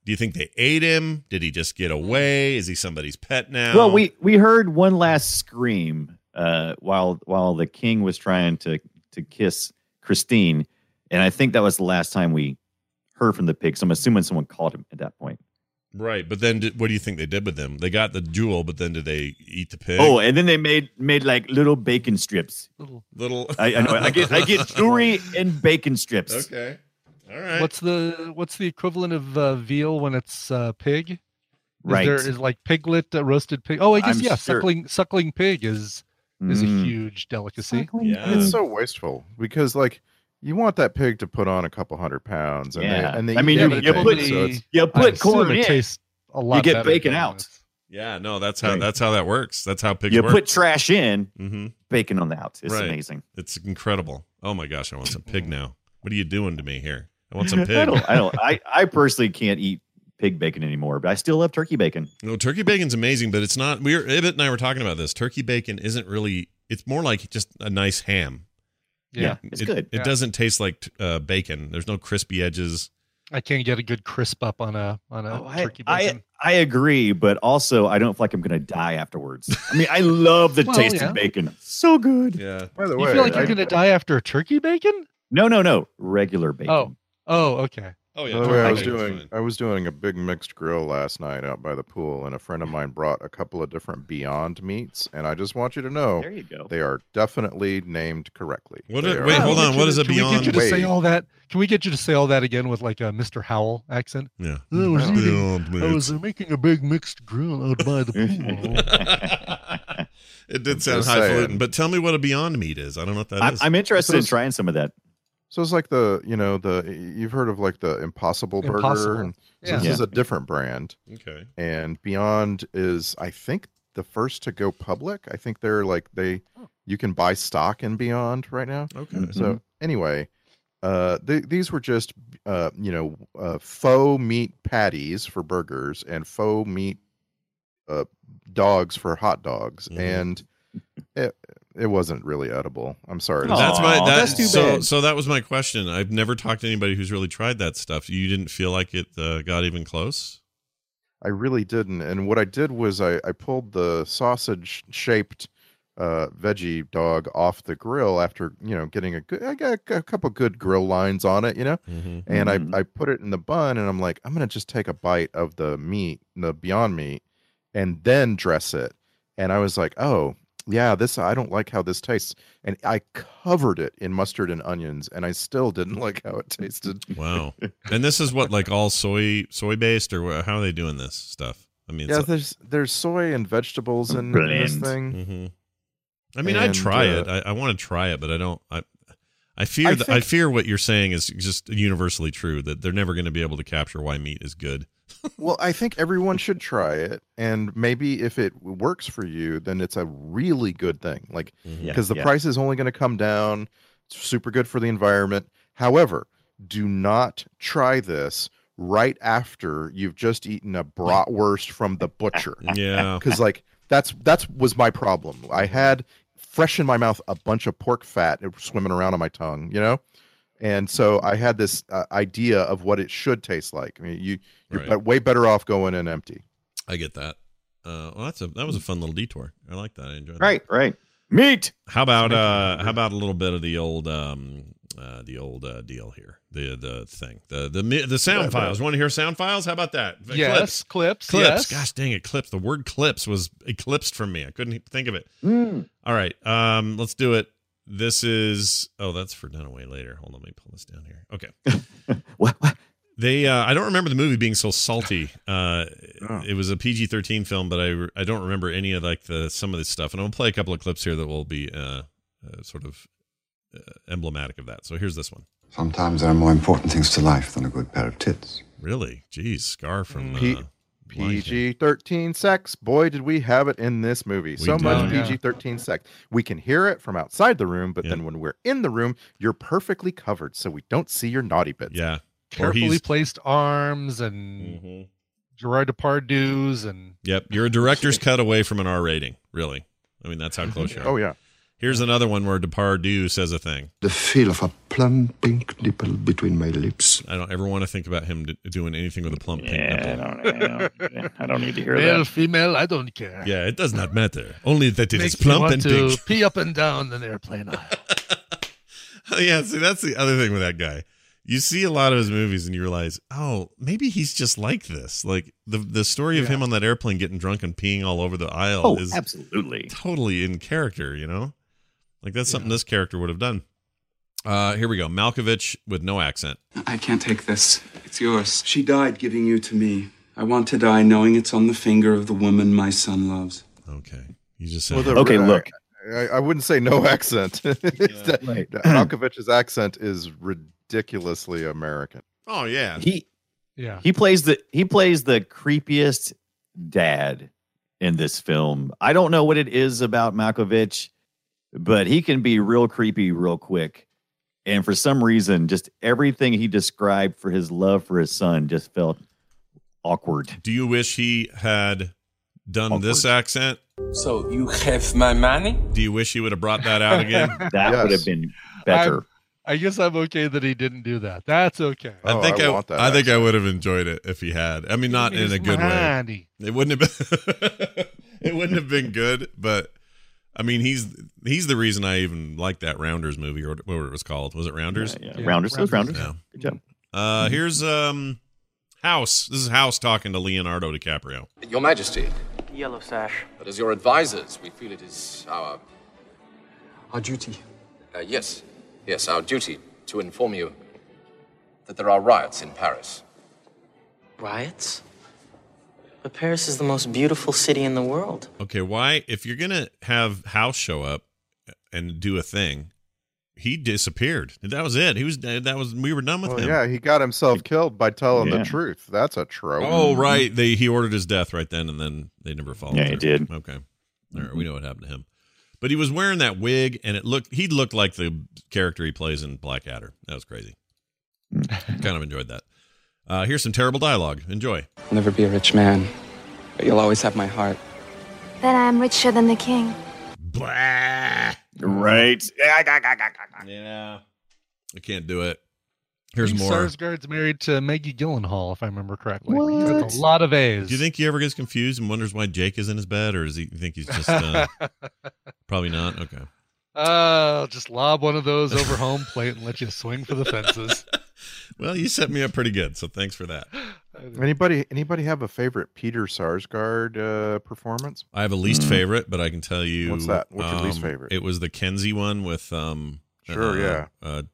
Do you think they ate him? Did he just get away? Is he somebody's pet now? Well, we heard one last scream while the king was trying to kiss Christine, and I think that was the last time we heard from the pig. So I'm assuming someone called him at that point. Right, but then what do you think they did with him? They got the jewel, but then did they eat the pig? Oh, and then they made like little bacon strips. Little. I know. I get jewelry and bacon strips. Okay. All right. What's the equivalent of veal when it's pig? Right. Is like piglet, roasted pig? Oh, I guess I'm sure. suckling pig is a huge delicacy. Yeah. It's so wasteful because like you want that pig to put on a couple 100 pounds. And they I mean, eat you everything, put corn in. Tastes a lot. You get better bacon than out. it's- Yeah, no, that's how that works. That's how pigs You work. put trash in, Mhm. bacon on the out. It's Right. amazing. It's incredible. Oh my gosh, I want some pig now. What are you doing to me here? I want some pig. I personally can't eat pig bacon anymore, but I still love turkey bacon. No, turkey bacon's amazing, but it's not. Ibit and I were talking about this. Turkey bacon isn't really. It's more like just a nice ham. Yeah, it's good. It doesn't taste like bacon. There's no crispy edges. I can't get a good crisp up on a turkey bacon. I agree, but also I don't feel like I'm going to die afterwards. I mean, I love the Well, taste yeah. of bacon. So good. Yeah. By the You way, feel like you're going to die after a turkey bacon? No. Regular bacon. Oh, okay. Oh yeah. By the turkey way, bacon's fine. I was doing a big mixed grill last night out by the pool, and a friend of mine brought a couple of different Beyond meats, and I just want you to know There you go. they are definitely named correctly. What They a- are- wait, hold on. What is a Can we Beyond? get you to say Wait. all that? Can we get you to say all that again with like a Mr. Howell accent? Yeah. I was Beyond eating- I was making a big mixed grill out by the pool. It did sound just saying. highfalutin, but tell me what a Beyond Meat is. I don't know what that is. I'm interested in So- trying some of that. So it's like you've heard of like the Impossible Burger, Impossible. and so Yeah. this is a different brand, Okay. and Beyond is I think the first to go public. I think they're like you can buy stock in Beyond right now. Okay. So anyway, these were just faux meat patties for burgers and faux meat dogs for hot dogs, and it wasn't really edible. I'm sorry. Oh. that's too bad. So that was my question. I've never talked to anybody who's really tried that stuff. You didn't feel like it got even close? I really didn't. And what I did was I pulled the sausage shaped veggie dog off the grill after getting I got a couple good grill lines on it, Mm-hmm. and I put it in the bun, and I'm like, I'm gonna just take a bite of the meat, the Beyond Meat, and then dress it. And I was like, oh yeah, I don't like how this tastes. And I covered it in mustard and onions, and I still didn't like how it tasted. Wow. And this is what, like all soy based, or how are they doing this stuff? I mean, Yeah, there's soy and vegetables in this thing. Mm-hmm. I mean, I'd And, try it. I want to try it, but I don't. I fear that I fear what you're saying is just universally true, that they're never going to be able to capture why meat is good. Well, I think everyone should try it, and maybe if it works for you, then it's a really good thing. Like, because the price is only going to come down. It's super good for the environment. However, do not try this right after you've just eaten a bratwurst from the butcher. Yeah, because like that's was my problem. I had fresh in my mouth a bunch of pork fat swimming around on my tongue, and so I had this idea of what it should taste like. I mean, you're way better off going in empty. I get that. Well, that was a fun little detour. I like that. I enjoyed that. Right. Meat. How about a little bit of the old deal here? The thing. The sound files. Want to hear sound files? How about that? Yes, clips. Clips. Yes. Gosh dang it, clips. The word clips was eclipsed from me. I couldn't think of it. All right. Let's do it. This is that's for Dunaway later. Hold on, let me pull this down here. Okay. What? They I don't remember the movie being so salty. It was a PG-13 film, but I don't remember any of some of this stuff. And I'm gonna play a couple of clips here that will be sort of emblematic of that. So here's this one. Sometimes there are more important things to life than a good pair of tits. Really? Geez, Scar from PG-13 sex. Boy, did we have it in this movie. So much PG-13 sex. We can hear it from outside the room, but then when we're in the room, you're perfectly covered, so we don't see your naughty bits. Yeah. Carefully placed arms and Gerard Depardieu's and Yep, you're a director's cut away from an R rating. Really, I mean that's how close you are. Oh yeah. Here's another one where Depardieu says a thing. The feel of a plump pink nipple between my lips. I don't ever want to think about him doing anything with a plump pink nipple. I don't need to hear Male, that. female, I don't care. Yeah, it does not matter. Only that it is Makes me plump want and to pink. pee up and down an airplane aisle. Yeah, see, that's the other thing with that guy. You see a lot of his movies and you realize, oh, maybe he's just like this. Like the story of him on that airplane getting drunk and peeing all over the aisle is absolutely totally in character, you know? Like that's something this character would have done. Here we go. Malkovich with no accent. I can't take this. It's yours. She died giving you to me. I want to die knowing it's on the finger of the woman my son loves. Okay. You just said okay, look. I wouldn't say no accent. Malkovich's accent is ridiculously American. Oh yeah. He plays the creepiest dad in this film. I don't know what it is about Malkovich, but he can be real creepy real quick. And for some reason, just everything he described for his love for his son just felt awkward. Do you wish he had done this accent? So you have my money? Do you wish he would have brought that out again? That would have been better. I guess I'm okay that he didn't do that. That's okay. I think I would have enjoyed it if he had. I mean, not in a good way. It wouldn't have been. It wouldn't have been good, but I mean, he's the reason I even liked that Rounders movie, or what it was called. Was it Rounders? Yeah. Rounders. It was Rounders. Yeah. Good job. Here's House. This is House talking to Leonardo DiCaprio. Your Majesty. Yellow sash. But as your advisors, we feel it is our duty. Yes, our duty to inform you that there are riots in Paris. Riots? But Paris is the most beautiful city in the world. Okay, why? If you're gonna have House show up and do a thing, he disappeared. That was it. We were done with him. Yeah, he got himself killed by telling the truth. That's a trope. Oh, right. He ordered his death right then, and then they never followed. Yeah, he did. Okay, all right. We know what happened to him. But he was wearing that wig, and he looked like the character he plays in Blackadder. That was crazy. Kind of enjoyed that. Here's some terrible dialogue. Enjoy. I'll never be a rich man, but you'll always have my heart. Then I am richer than the king. Blah. Right. Yeah. I can't do it. Here's more. Sarsgaard's married to Maggie Gyllenhaal, if I remember correctly. What? That's a lot of A's. Do you think he ever gets confused and wonders why Jake is in his bed, or does he think he's just probably not? Okay. Just lob one of those over home plate and let you swing for the fences. Well, you set me up pretty good, so thanks for that. Anybody have a favorite Peter Sarsgaard performance? I have a least favorite, but I can tell you. What's that? What's your least favorite? It was the Kenzie one with Sure,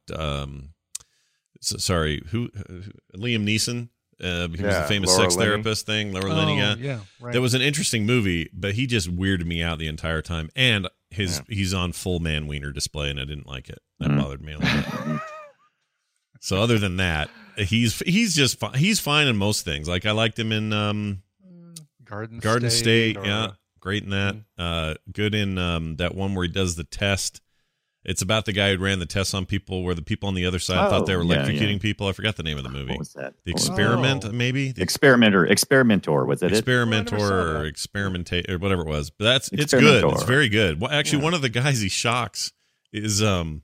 sorry, who? Liam Neeson. He was the famous Laura sex Linney. therapist thing. Laura Linney. Yeah, right. That was an interesting movie, but he just weirded me out the entire time. And he's on full man wiener display, and I didn't like it. That bothered me a little bit. So other than that, he's just fine. He's fine in most things. Like I liked him in Garden State. Yeah, great in that. Good in that one where he does the test. It's about the guy who ran the tests on people, where the people on the other side thought they were electrocuting people. I forgot the name of the movie. What was that? The Experiment, maybe? Experimenter, was it? Experimenter or Experimentate or whatever it was. But it's good. It's very good. Well, actually, one of the guys he shocks is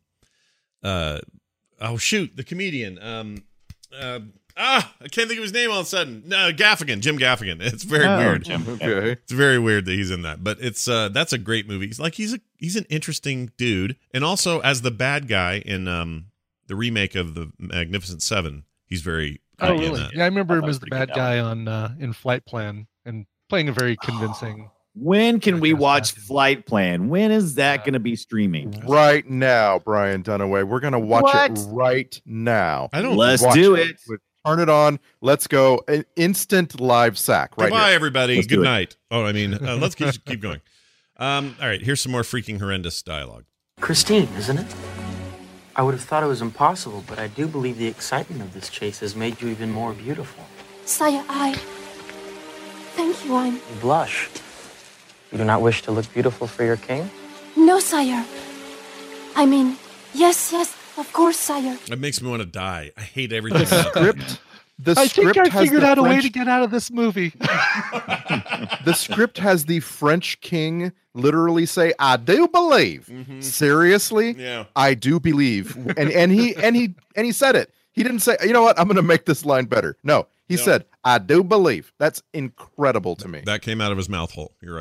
the comedian. I can't think of his name all of a sudden. No, Gaffigan, Jim Gaffigan. It's very weird. Jim. Okay. It's very weird that he's in that, but it's that's a great movie. He's an interesting dude, and also as the bad guy in the remake of the Magnificent Seven, he's very really? in that. Yeah, I remember him as the bad guy on in Flight Plan and playing a very convincing. When can we watch Flight Plan? When is that going to be streaming? Right now, Brian Dunaway. We're going to watch it right now. Let's do it. Turn it on. Let's go. An instant live sack. Right. Goodbye, here. everybody. Let's Good night. Oh, I mean, let's keep going. All right. Here's some more freaking horrendous dialogue. Christine, isn't it? I would have thought it was impossible, but I do believe the excitement of this chase has made you even more beautiful. Sire, thank you, You blush. You do not wish to look beautiful for your king? No, sire. I mean, yes, of course, sire. It makes me want to die. I hate everything about The I script think I has figured the out a way French- to get out of this movie. The script has the French king literally say, "I do believe." Seriously? Yeah. I do believe. And he said it. He didn't say, "You know what? I'm going to make this line better." No, he said, "I do believe." That's incredible to me. That came out of his mouth hole. You're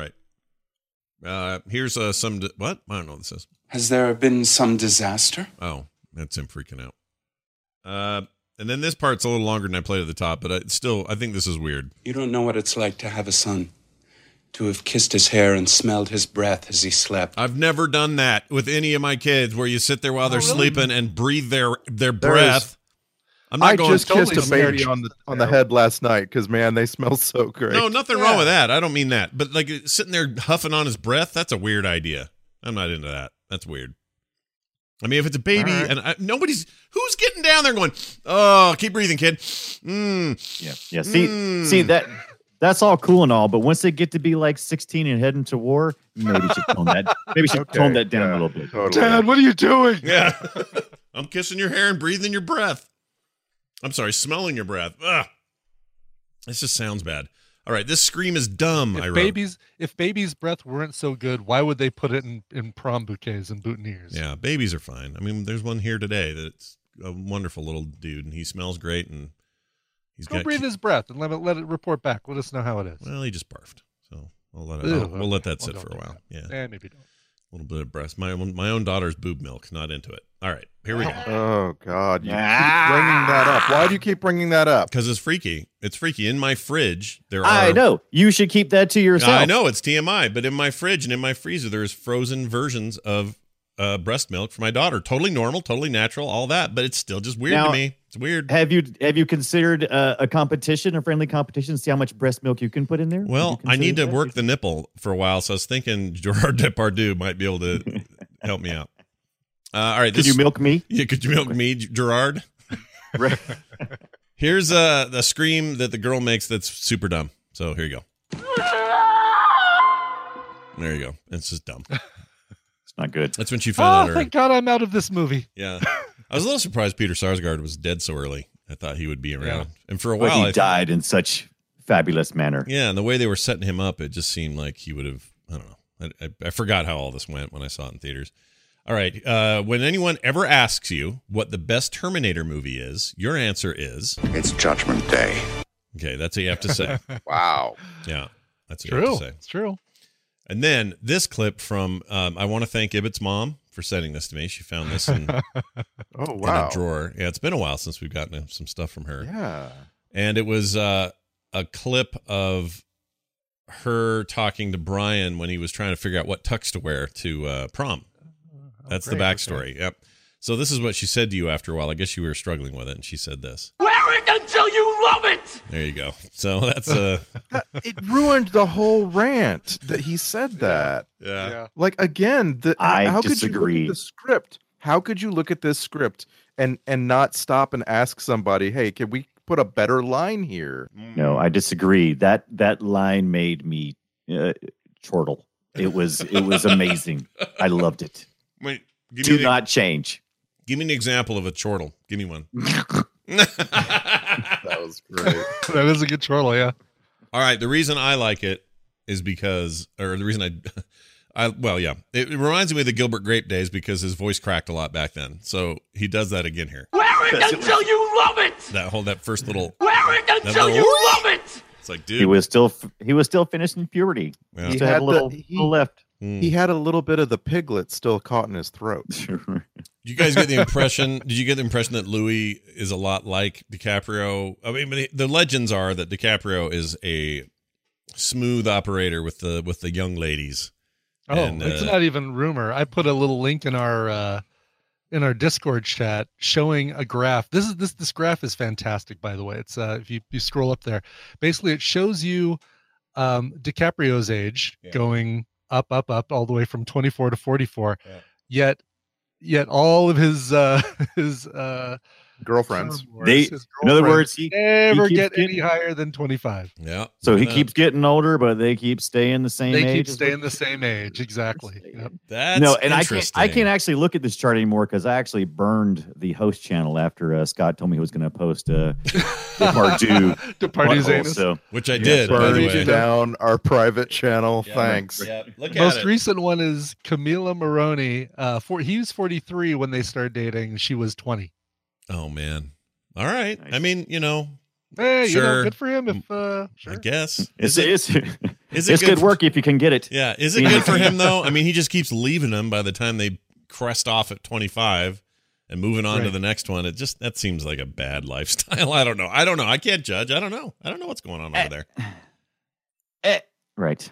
right. Here's some. What? I don't know what this is. Has there been some disaster? Oh, that's him freaking out. And then this part's a little longer than I played at the top, but I think this is weird. You don't know what it's like to have a son. To have kissed his hair and smelled his breath as he slept. I've never done that with any of my kids, where you sit there while they're sleeping and breathe their breath. I just kissed a baby on the head last night because, man, they smell so great. No, nothing wrong with that. I don't mean that. But like sitting there huffing on his breath, that's a weird idea. I'm not into that. That's weird. I mean, if it's a baby and who's getting down there going, "Oh, keep breathing, kid." Yeah. See that's all cool and all, but once they get to be like 16 and heading to war, maybe you should tone that. Maybe you should tone that down a little bit. Totally. Dad, what are you doing? Yeah, I'm kissing your hair and breathing your breath. I'm sorry, smelling your breath. Ugh. This just sounds bad. All right, this scream is dumb. If baby's breath weren't so good, why would they put it in prom bouquets and boutonnieres? Yeah, babies are fine. I mean, there's one here today that's a wonderful little dude, and he smells great, and Go breathe his breath and let it report back. Let us know how it is. Well, he just barfed, so we'll let that sit for a while. Yeah, maybe don't. A little bit of breast. My own daughter's boob milk. Not into it. All right, here we go. Oh God, you keep bringing that up. Why do you keep bringing that up? Because it's freaky. It's freaky. In my fridge, I know. You should keep that to yourself. I know it's TMI, but in my fridge and in my freezer, there's frozen versions of breast milk for my daughter. Totally normal, totally natural, all that, but it's still just weird to me. It's weird. Have you considered a competition, a friendly competition, to see how much breast milk you can put in there? Well, I need to work the nipple for a while, so I was thinking Gerard Depardieu might be able to help me out. All right, could you milk me? Yeah, could you milk me, Gerard? Here's the scream that the girl makes that's super dumb. So here you go. There you go. It's just dumb. Not good. That's when she found out. Thank God I'm out of this movie. Yeah, I was a little surprised Peter Sarsgaard was dead so early. I thought he would be around, Yeah. and for a while he died in such fabulous manner. Yeah, and the way they were setting him up, it just seemed like he would have. I don't know. I forgot how all this went when I saw it in theaters. All right, when anyone ever asks you what the best Terminator movie is, your answer is It's Judgment Day. Okay, that's what you have to say. Wow. Yeah, that's what you have to say. It's true. And then this clip from, I want to thank Ibbott's mom for sending this to me. She found this in, Oh, in wow. a drawer. Yeah, it's been a while since we've gotten some stuff from her. Yeah. And it was a clip of her talking to Brian when he was trying to figure out what tux to wear to prom. That's the backstory. Okay. Yep. So this is what she said to you after a while. I guess you were struggling with it, and she said this. Wear it until you love it! There you go. So that's It ruined the whole rant that he said that. Yeah. Like, again, I how disagree. could you look at the script? How could you look at this script and not stop and ask somebody, "Hey, can we put a better line here?" No, I disagree. That line made me chortle. It was amazing. I loved it. Wait, do not change. Give me an example of a chortle. Give me one. That was great. That is a good chortle, yeah. All right. The reason I like it is because, or the reason well, yeah, it reminds me of the Gilbert Grape days because his voice cracked a lot back then. So he does that again here. Wear it until you love it! That first little. Wear it until you love it! It's like, dude. He was still finishing puberty. Yeah. He still had a little left. He had a little bit of the piglet still caught in his throat. Did you guys get the impression? Did you get the impression that Louis is a lot like DiCaprio? I mean, the legends are that DiCaprio is a smooth operator with the young ladies. Oh, it's not even rumor. I put a little link in our Discord chat showing a graph. This graph is fantastic, by the way. It's if you scroll up there, basically it shows you DiCaprio's age going up all the way from 24 to 44. Yeah. Yet all of his Girlfriends. In other words, he never keeps get any getting- higher than 25. Yeah. So he keeps getting older, but they keep staying the same They age. keep staying the same age. Exactly. Yep. That's No, and interesting. I can't actually look at this chart anymore because I actually burned the host channel after Scott told me he was going to post Depardieu. Depardieu's anus. So Which I did, by the Burned way. down our private channel. Yeah, Thanks. Yeah, look at Most it. recent one is Camila Moroni. He was 43 when they started dating. She was 20. Oh man. All right. Nice. I mean, Hey, sure. good for him. If I guess. it's Is it good good work if you can get it. Yeah. Is it good for him though? I mean, he just keeps leaving them by the time they crest off at 25 and moving on to Right. the next one. That seems like a bad lifestyle. I don't know. I can't judge. I don't know what's going on over there. Right.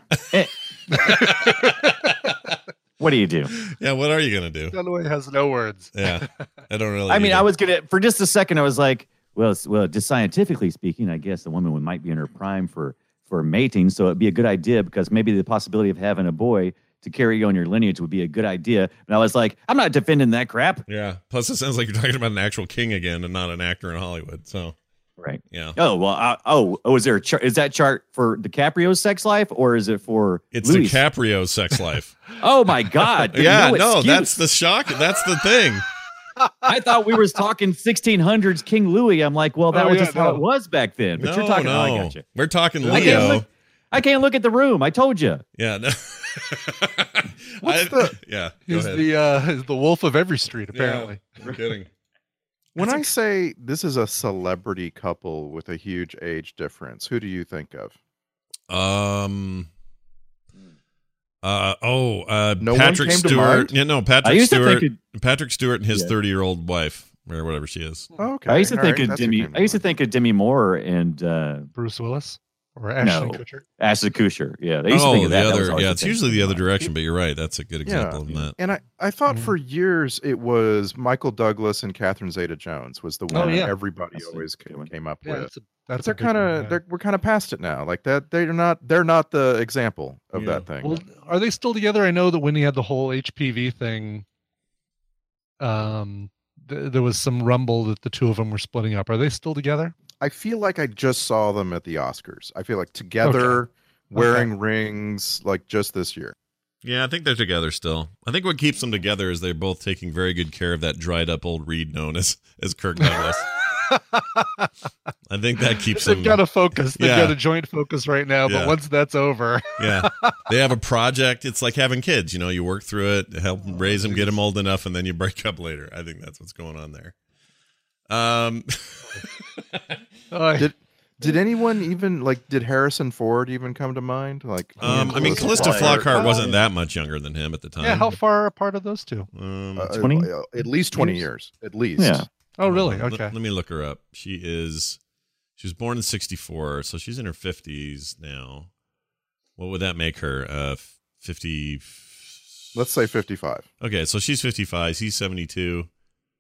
What do you do? Yeah. What are you going to do? Dunaway has no words. Yeah. I don't really. I mean, either. I was gonna for just a second. I was like, well, just scientifically speaking, I guess the woman might be in her prime for mating, so it'd be a good idea because maybe the possibility of having a boy to carry on your lineage would be a good idea. And I was like, I'm not defending that crap. Yeah. Plus, it sounds like you're talking about an actual king again and not an actor in Hollywood. So. Right. Yeah. Oh well. Is there a chart? Is that chart for DiCaprio's sex life or is it for It's Louis? DiCaprio's sex life. Oh my God! Yeah, no, excuse. that's the shock. That's the thing. I thought we were talking 1600s King Louis. I'm like, well, that Oh, was yeah, just how no. it was back then. But No, you're talking. no. Oh, I got you. We're talking I can't Leo. I can't look at the room. I told you. Yeah. No. Yeah. Go He's ahead. the wolf of every street, apparently. Yeah, no kidding. When I say this is a celebrity couple with a huge age difference, who do you think of? Hmm. No one Patrick came to Stewart. mind? Yeah, no, I Patrick used to Stewart. think Patrick Stewart and his Yeah. 30-year-old wife, or whatever she is. Okay. I used to all think right, of that's who Demi. came to I used to mind. think of Demi Moore and Bruce Willis or Ashton No. Kutcher. Ashton Kutcher. Yeah, they used to think of that. That was other. always Yeah, the it's thing. usually the other direction, but you're right. That's a good example of that. And I thought for years it was Michael Douglas and Catherine Zeta-Jones was the one yeah. that everybody That's a always good one. came up Yeah, with. that's They're a big kind one, of yeah. we're kind of past it now. Like that they're not the example of Yeah. that thing. Well, are they still together? I know that when he had the whole HPV thing, there was some rumble that the two of them were splitting up. Are they still together? I feel like I just saw them at the Oscars. I feel like together wearing rings like just this year. Yeah, I think they're together still. I think what keeps them together is they're both taking very good care of that dried up old reed known as Kirk Douglas. I think that keeps them. They've got a focus. They've Yeah. got a joint focus right now. Yeah. But once that's over, Yeah, they have a project. It's like having kids. You work through it, help raise them, get them old enough, and then you break up later. I think that's what's going on there. Did anyone even did Harrison Ford even come to mind? I mean, Callista Flockhart wasn't that much younger than him at the time. yeah. How far apart are those two? 20? At least 20 years. At least. Yeah. Oh, really? Let- Okay. Let me look her up. She was born in 1964, so she's in her 50s now. What would that make her? 50. Let's say 55. Okay, so she's 55. He's 72.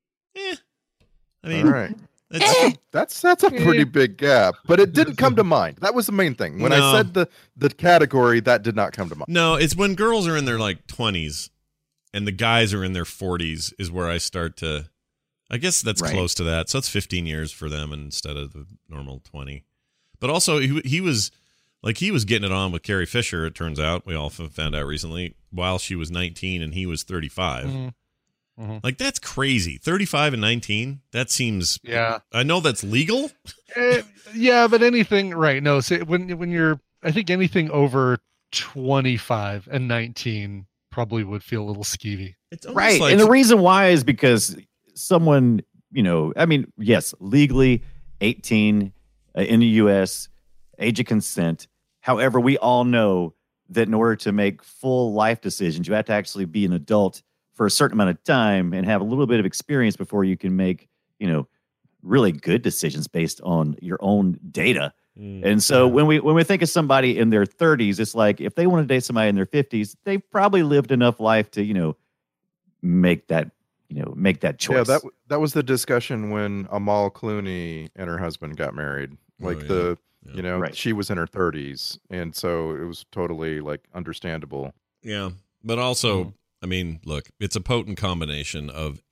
I mean, All right. it's, That's a pretty big gap, but it didn't come to mind. That was the main thing. When No. I said the category, that did not come to mind. no, it's when girls are in their 20s and the guys are in their 40s is where I start to. I guess that's Right. close to that. So it's 15 years for them instead of the normal 20. But also, he was getting it on with Carrie Fisher. It turns out we all found out recently while she was 19 and he was 35. Mhm. Like that's crazy. 35 and 19. That seems. Yeah. I know that's legal. Yeah, but anything right? No, so when you're, I think anything over 25 and 19 probably would feel a little skeevy. It's almost Right. like- And the reason why is because someone, I mean, yes, legally 18 in the U.S., age of consent. However, we all know that in order to make full life decisions, you have to actually be an adult for a certain amount of time and have a little bit of experience before you can make, really good decisions based on your own data. And so when we think of somebody in their 30s, it's like if they want to date somebody in their 50s, they've probably lived enough life to, make that choice. Yeah, that was the discussion when Amal Clooney and her husband got married. Right. She was in her 30s, and so it was totally understandable. Yeah, but also, I mean, look, it's a potent combination of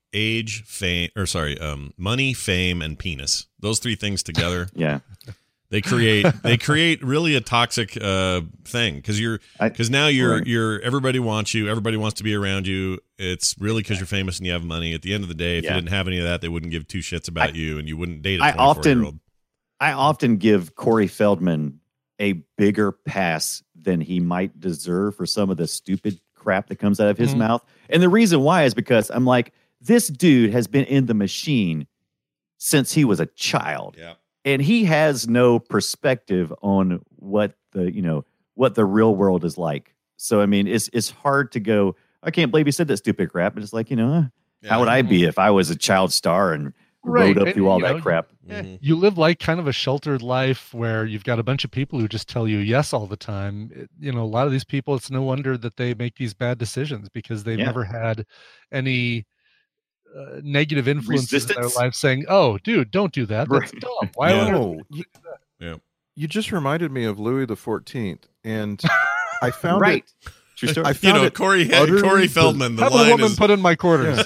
money, fame, and penis. Those three things together. Yeah. They create really a toxic thing because now you're everybody wants you, everybody wants to be around you. It's really because you're famous and you have money. At the end of the day, if you didn't have any of that, they wouldn't give two shits about you, and you wouldn't date a 24-year-old. I often give Corey Feldman a bigger pass than he might deserve for some of the stupid crap that comes out of his mouth, and the reason why is because I'm like, this dude has been in the machine since he was a child. Yeah. And he has no perspective on what the real world is like. So I mean, it's hard to go, I can't believe he said that stupid crap. But it's like, how would I be if I was a child star and rode up through all that crap? You live like kind of a sheltered life where you've got a bunch of people who just tell you yes all the time. A lot of these people, it's no wonder that they make these bad decisions because they've never had any negative influences in their life saying, "Oh, dude, don't do that. That's dumb. Why would I do that?" Yeah. You just reminded me of Louis XIV, and I found right. it. True story. I found Corey Feldman. The Have line a woman is put in my quarters.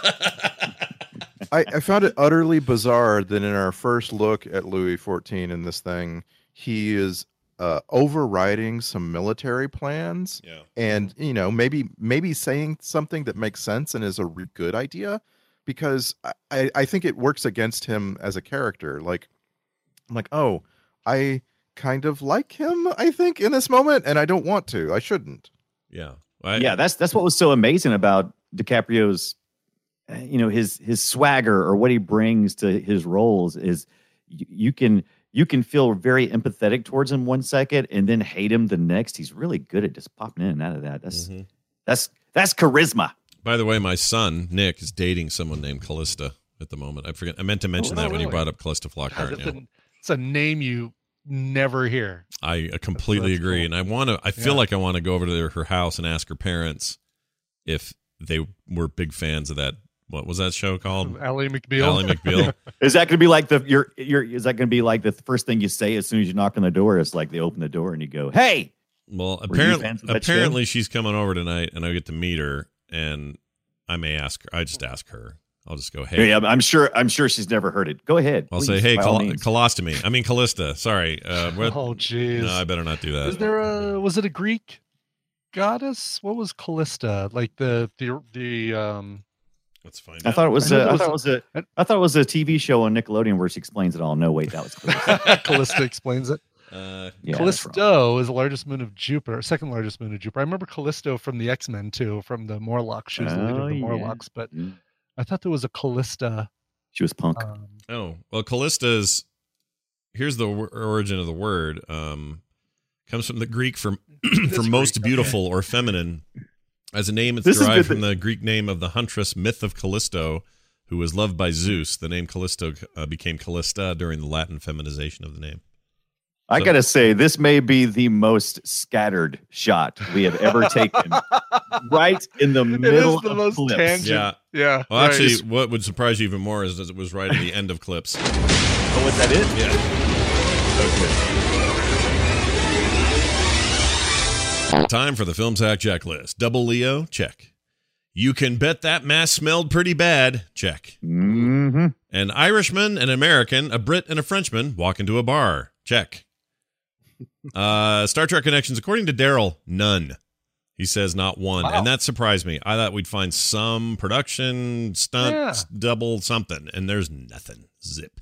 I found it utterly bizarre that in our first look at Louis XIV in this thing, he is overriding some military plans, and maybe saying something that makes sense and is a good idea. Because I think it works against him as a character. Like, I'm like, oh, I kind of like him, I think, in this moment, and I don't want to. I shouldn't. Yeah. That's what was so amazing about DiCaprio's, his swagger or what he brings to his roles is you can feel very empathetic towards him one second and then hate him the next. He's really good at just popping in and out of that. That's charisma. By the way, my son, Nick, is dating someone named Callista at the moment. I meant to mention that when you brought up Callista Flockhart. It's a name you never hear. I completely agree. Cool. And I feel like I want to go over to her house and ask her parents if they were big fans of that. What was that show called? Ally McBeal. Ally McBeal. Is that going to be like is that going to be like the first thing you say as soon as you knock on the door? It's like they open the door and you go, "Hey." Well, apparently she's coming over tonight and I get to meet her. And I may ask her. I just ask her. I'll just go, "Hey." Yeah, I'm sure she's never heard it. Go ahead. I'll say, "Hey, colostomy." I mean, Callista. Sorry. Oh, jeez. No, I better not do that. Was it a Greek goddess? What was Callista? Like the Let's find out. I thought it was a TV show on Nickelodeon where she explains it all. No, wait, that was Callista. Callista explains it. Callisto is the largest moon of Jupiter, second largest moon of Jupiter. I remember Callisto from the X-Men too, from the Morlocks. She was the leader of the Morlocks, but I thought there was a Callista. She was punk. Callista's. Here's the origin of the word. Comes from the Greek for most beautiful or feminine. As a name, it's derived from the Greek name of the huntress myth of Callisto, who was loved by Zeus. The name Callisto became Callista during the Latin feminization of the name. I got to say, this may be the most scattered shot we have ever taken. Right in the middle of clips. Tangent. Yeah. Well, actually, what would surprise you even more is that it was right at the end of clips. Oh, was that it? Okay. Time for the Film Sack checklist. Double Leo, check. You can bet that mass smelled pretty bad, check. Mm-hmm. An Irishman, an American, a Brit, and a Frenchman walk into a bar, check. Star Trek connections, according to Daryl, none. He says not one. Wow. And that surprised me. I thought we'd find some production stunt, double something, and there's nothing. Zip.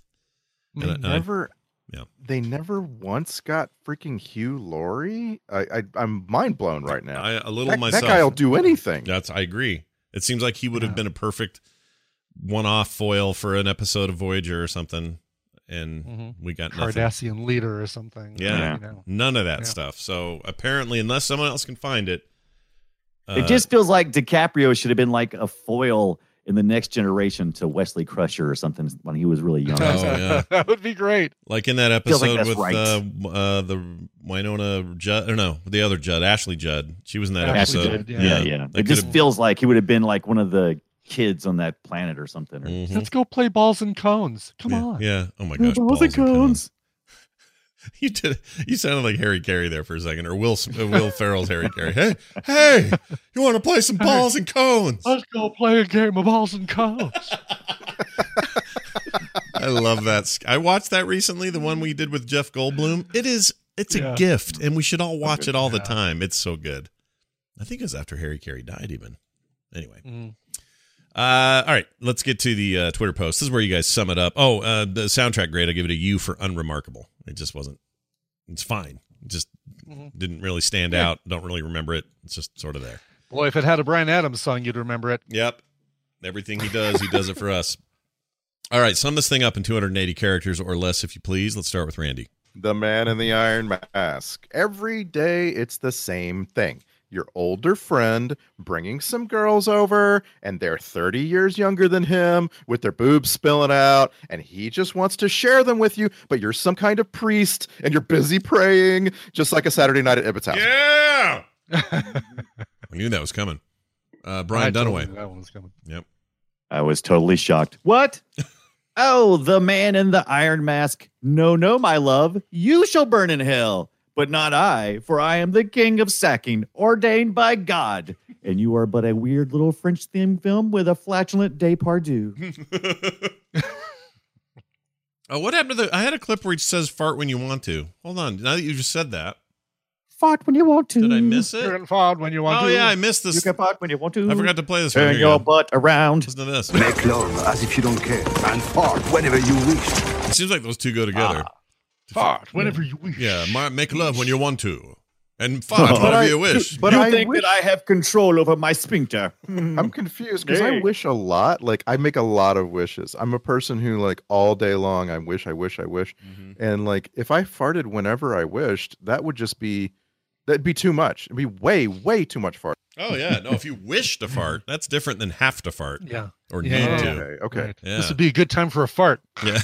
They never once got freaking Hugh Laurie. I'm mind blown right now. Myself. That guy'll do anything. I agree. It seems like he would have been a perfect one-off foil for an episode of Voyager or something. And we got nothing. Cardassian leader or something. Yeah, none of that stuff. So apparently, unless someone else can find it, it just feels like DiCaprio should have been like a foil in the Next Generation to Wesley Crusher or something when he was really young. Oh, yeah. That would be great. Like in that episode with the Winona Judd, or no, the other Judd, Ashley Judd. She was in that episode. Yeah. It just feels like he would have been like one of the kids on that planet or something. Let's go play balls and cones. Come on. Yeah. Oh my gosh. Balls and cones. You did. You sounded like Harry Carey there for a second, or Will Ferrell's Harry Carey. Hey, you want to play some balls and cones? Let's go play a game of balls and cones. I love that. I watched that recently, the one we did with Jeff Goldblum. It's a gift, and we should all watch it all the time. It's so good. I think it was after Harry Carey died, even. Anyway. All right, let's get to the Twitter post. This is where you guys sum it up. The soundtrack grade, I give it a U for unremarkable. It just wasn't. It's fine. It just didn't really stand out. Don't really remember it. It's just sort of there. Boy, if it had a Bryan Adams song, you'd remember it. Yep. Everything he does it for us. All right, sum this thing up in 280 characters or less, if you please. Let's start with Randy. The Man in the Iron Mask. Every day, it's the same thing. Your older friend bringing some girls over, and they're 30 years younger than him with their boobs spilling out, and he just wants to share them with you, but you're some kind of priest, and you're busy praying, just like a Saturday night at Ibbott's house. Yeah! I knew that was coming. Brian Dunaway. That one was coming. Yep. I was totally shocked. What? Oh, the Man in the Iron Mask. No, my love. You shall burn in hell. But not I, for I am the king of sacking, ordained by God. And you are but a weird little French-themed film with a flatulent Depardieu. What happened to I had a clip where it says fart when you want to. Hold on. Now that you just said that. Fart when you want to. Did I miss it? You can fart when you want to. Oh, yeah, I missed this. You can fart when you want to. I forgot to play this. Turn your butt around. Listen to this. Make love as if you don't care, and fart whenever you wish. It seems like those two go together. Fart whenever you wish. Yeah, make love when you want to. And fart whenever you wish. But I think that I have control over my sphincter. I'm confused because I wish a lot. Like, I make a lot of wishes. I'm a person who, like, all day long, I wish. Mm-hmm. And, like, if I farted whenever I wished, that'd be too much. It'd be way, way too much fart. Oh, yeah. No, if you wish to fart, that's different than have to fart. Yeah. Or need to. Okay. Right. Yeah. This would be a good time for a fart. Yeah.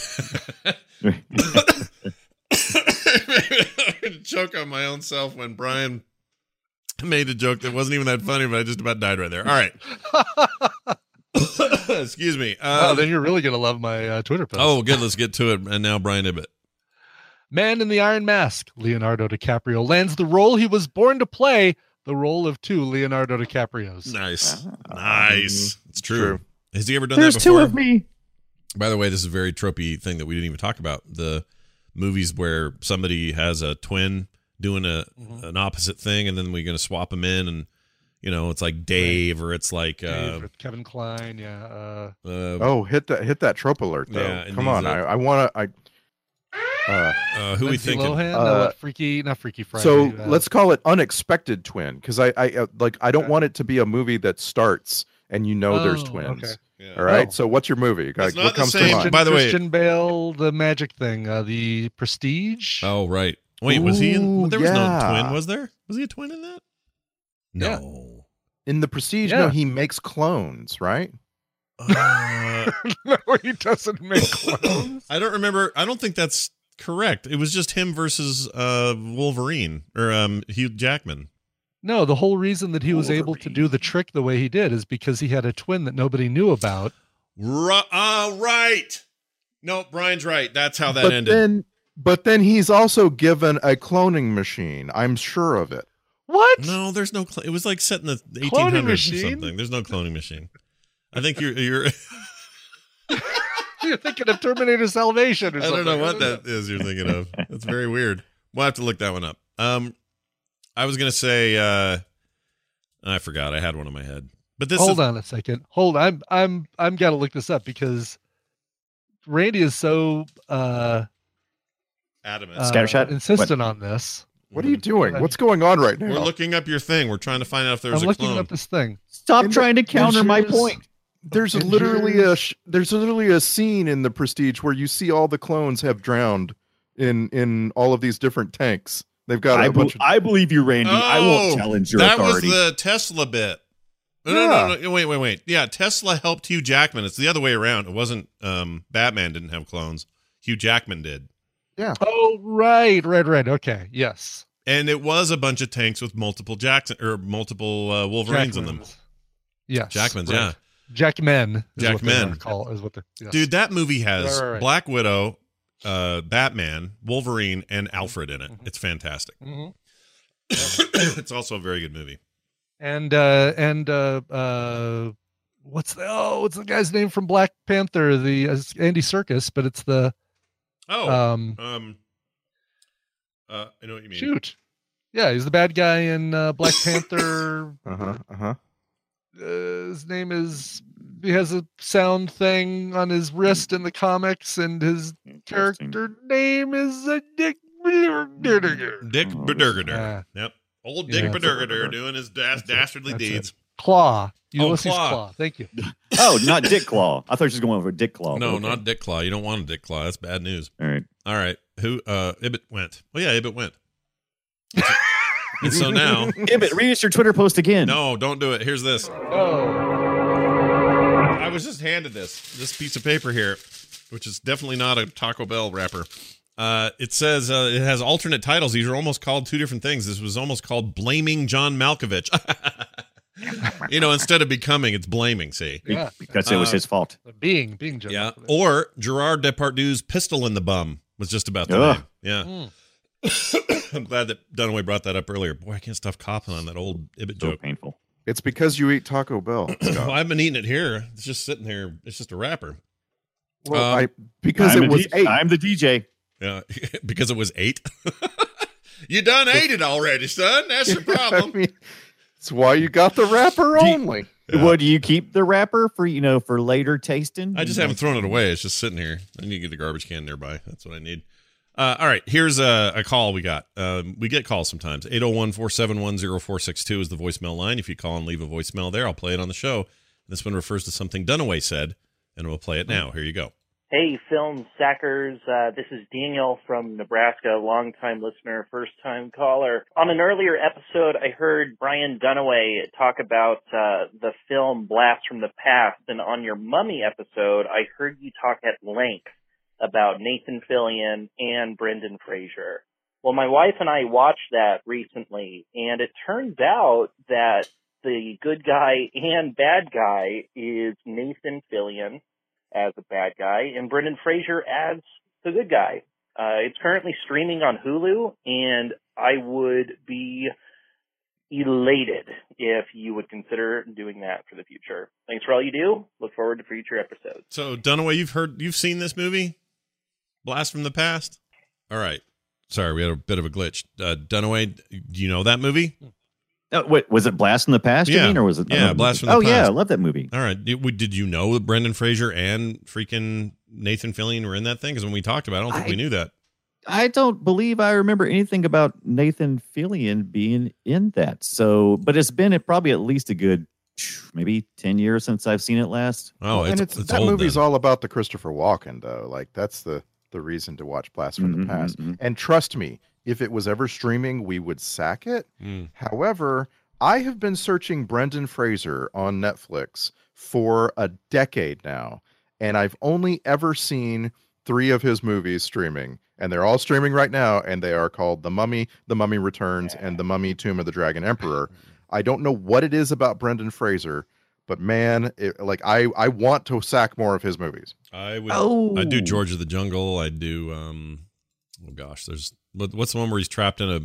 Choke on my own self when Brian made a joke that wasn't even that funny, but I just about died right there. All right. Excuse me. Then you're really going to love my Twitter post. Oh, good. Let's get to it. And now Brian Ibbott. Man in the Iron Mask. Leonardo DiCaprio lands the role he was born to play, the role of two Leonardo DiCaprios. Nice. Nice. It's true. Has he ever done that There's before? two of me. By the way, this is a very tropey thing that we didn't even talk about. The movies where somebody has a twin doing an opposite thing, and then we're going to swap them in, and it's like Dave, or it's like Kevin Kline. Yeah. Hit that trope alert though. Yeah, come on, I want to. Who we thinking? Lohan? Not Freaky Friday. So let's call it unexpected twin, because I don't want it to be a movie that starts and there's twins. Okay. Yeah. All right. So what's your movie? It's not what the comes same. to mind? By the way, Christian Bale, the magic thing, the Prestige. Oh, right. Wait, was he in? There was no yeah. twin, was there? Was he a twin in that? No. In the Prestige, Yeah. no, he makes clones, right? No, he doesn't make clones. I don't remember. I don't think that's correct. It was just him versus Wolverine or Hugh Jackman. No, the whole reason that he was able to do the trick the way he did is because he had a twin that nobody knew about. Right. No, Brian's right. That's how that ended. But then he's also given a cloning machine. I'm sure of it. What? No, there's no. It was like set in the Cloning 1800s or machine? something. There's no cloning machine. I think you're. You're thinking of Terminator Salvation or I something. don't know what that is you're thinking of. That's very weird. We'll have to look that one up. I was gonna say I forgot. I had one in my head. But this Hold on a second. Hold on. I'm gotta look this up because Randy is so adamant. Scattershot? Insistent on this. What are you doing? What's going on right now? We're looking up your thing. We're trying to find out if there's I'm a looking clone. up this thing. Stop trying to counter my point. There's literally a scene in the Prestige where you see all the clones have drowned in all of these different tanks. They've got a bunch of... I believe you, Randy. I won't challenge your authority. That was the Tesla bit. Yeah. No. Wait. Yeah, Tesla helped Hugh Jackman. It's the other way around. It wasn't Batman didn't have clones. Hugh Jackman did. Yeah. Oh, right. Okay. Yes. And it was a bunch of tanks with multiple Wolverines in them. Yes. Jackmans, right. yeah. Jackmen. Jackmen. Call is what the yes. Dude, that movie has Right. Black Widow, Batman, Wolverine, and Alfred in it. It's fantastic. It's also a very good movie. And what's the guy's name from Black Panther? It's Andy Serkis, but it's the I know what you mean. Shoot. Yeah, he's the bad guy in Black Panther. His name is. He has a sound thing on his wrist in the comics, and his character name is Dick Bederger. Dick Bederger. Yep. Old Dick Bederger doing his dastardly deeds. Claw. Ulysses Claw. Thank you. Oh, not Dick Claw. I thought you were just going over Dick Claw. No, not Dick Claw. You don't want a Dick Claw. That's bad news. All right. Who? Ibbot went. Oh yeah, Ibbot went. And so now, Ibbot, read us your Twitter post again. No, don't do it. Here's this. I was just handed this piece of paper here, which is definitely not a Taco Bell wrapper. It says it has alternate titles. These are almost called two different things. This was almost called Blaming John Malkovich. Instead of becoming, it's blaming. See, because it was his fault. Being John. Yeah, or Gerard Depardieu's Pistol in the Bum was just about the name. Yeah. I'm glad that Dunaway brought that up earlier. Boy, I can't stop coughing on that old Ibbot joke. Painful. It's because you eat Taco Bell. Well, I've been eating it here. It's just sitting here. It's just a wrapper. Well, because it was 8. I'm the DJ. Yeah, because it was 8. You done ate it already, son. That's your problem. That's why you got the wrapper only. Well, do you keep the wrapper for for later tasting? I just haven't thrown it away. It's just sitting here. I need to get the garbage can nearby. That's what I need. All right, here's a call we got. We get calls sometimes. 801-471-0462 is the voicemail line. If you call and leave a voicemail there, I'll play it on the show. This one refers to something Dunaway said, and we'll play it now. Here you go. Hey, Film Sackers. This is Daniel from Nebraska, longtime listener, first-time caller. On an earlier episode, I heard Brian Dunaway talk about the film Blast from the Past, and on your Mummy episode, I heard you talk at length about Nathan Fillion and Brendan Fraser. Well, my wife and I watched that recently, and it turns out that the good guy and bad guy is Nathan Fillion as a bad guy, and Brendan Fraser as the good guy. It's currently streaming on Hulu, and I would be elated if you would consider doing that for the future. Thanks for all you do. Look forward to future episodes. So, Dunaway, you've seen this movie? Blast from the Past? All right. Sorry, we had a bit of a glitch. Dunaway, do you know that movie? Wait, was it Blast from the Past? Yeah. You mean, or was it? Blast from the Past. Oh, yeah, I love that movie. All right. Did you know that Brendan Fraser and freaking Nathan Fillion were in that thing? Because when we talked about it, I don't think we knew that. I don't believe I remember anything about Nathan Fillion being in that. So, but it's been probably at least a good maybe 10 years since I've seen it last. Oh, it's that old movie's then. all about the Christopher Walken, though. Like, that's the reason to watch Blast from the Past. And trust me, if it was ever streaming, we would sack it. However, I have been searching Brendan Fraser on Netflix for a decade now, and I've only ever seen 3 of his movies streaming, and they're all streaming right now, and they are called The Mummy, The Mummy Returns, and The Mummy, Tomb of the Dragon Emperor. I don't know what it is about Brendan Fraser, but man, I want to sack more of his movies. I do George of the Jungle. I do there's what's the one where he's trapped in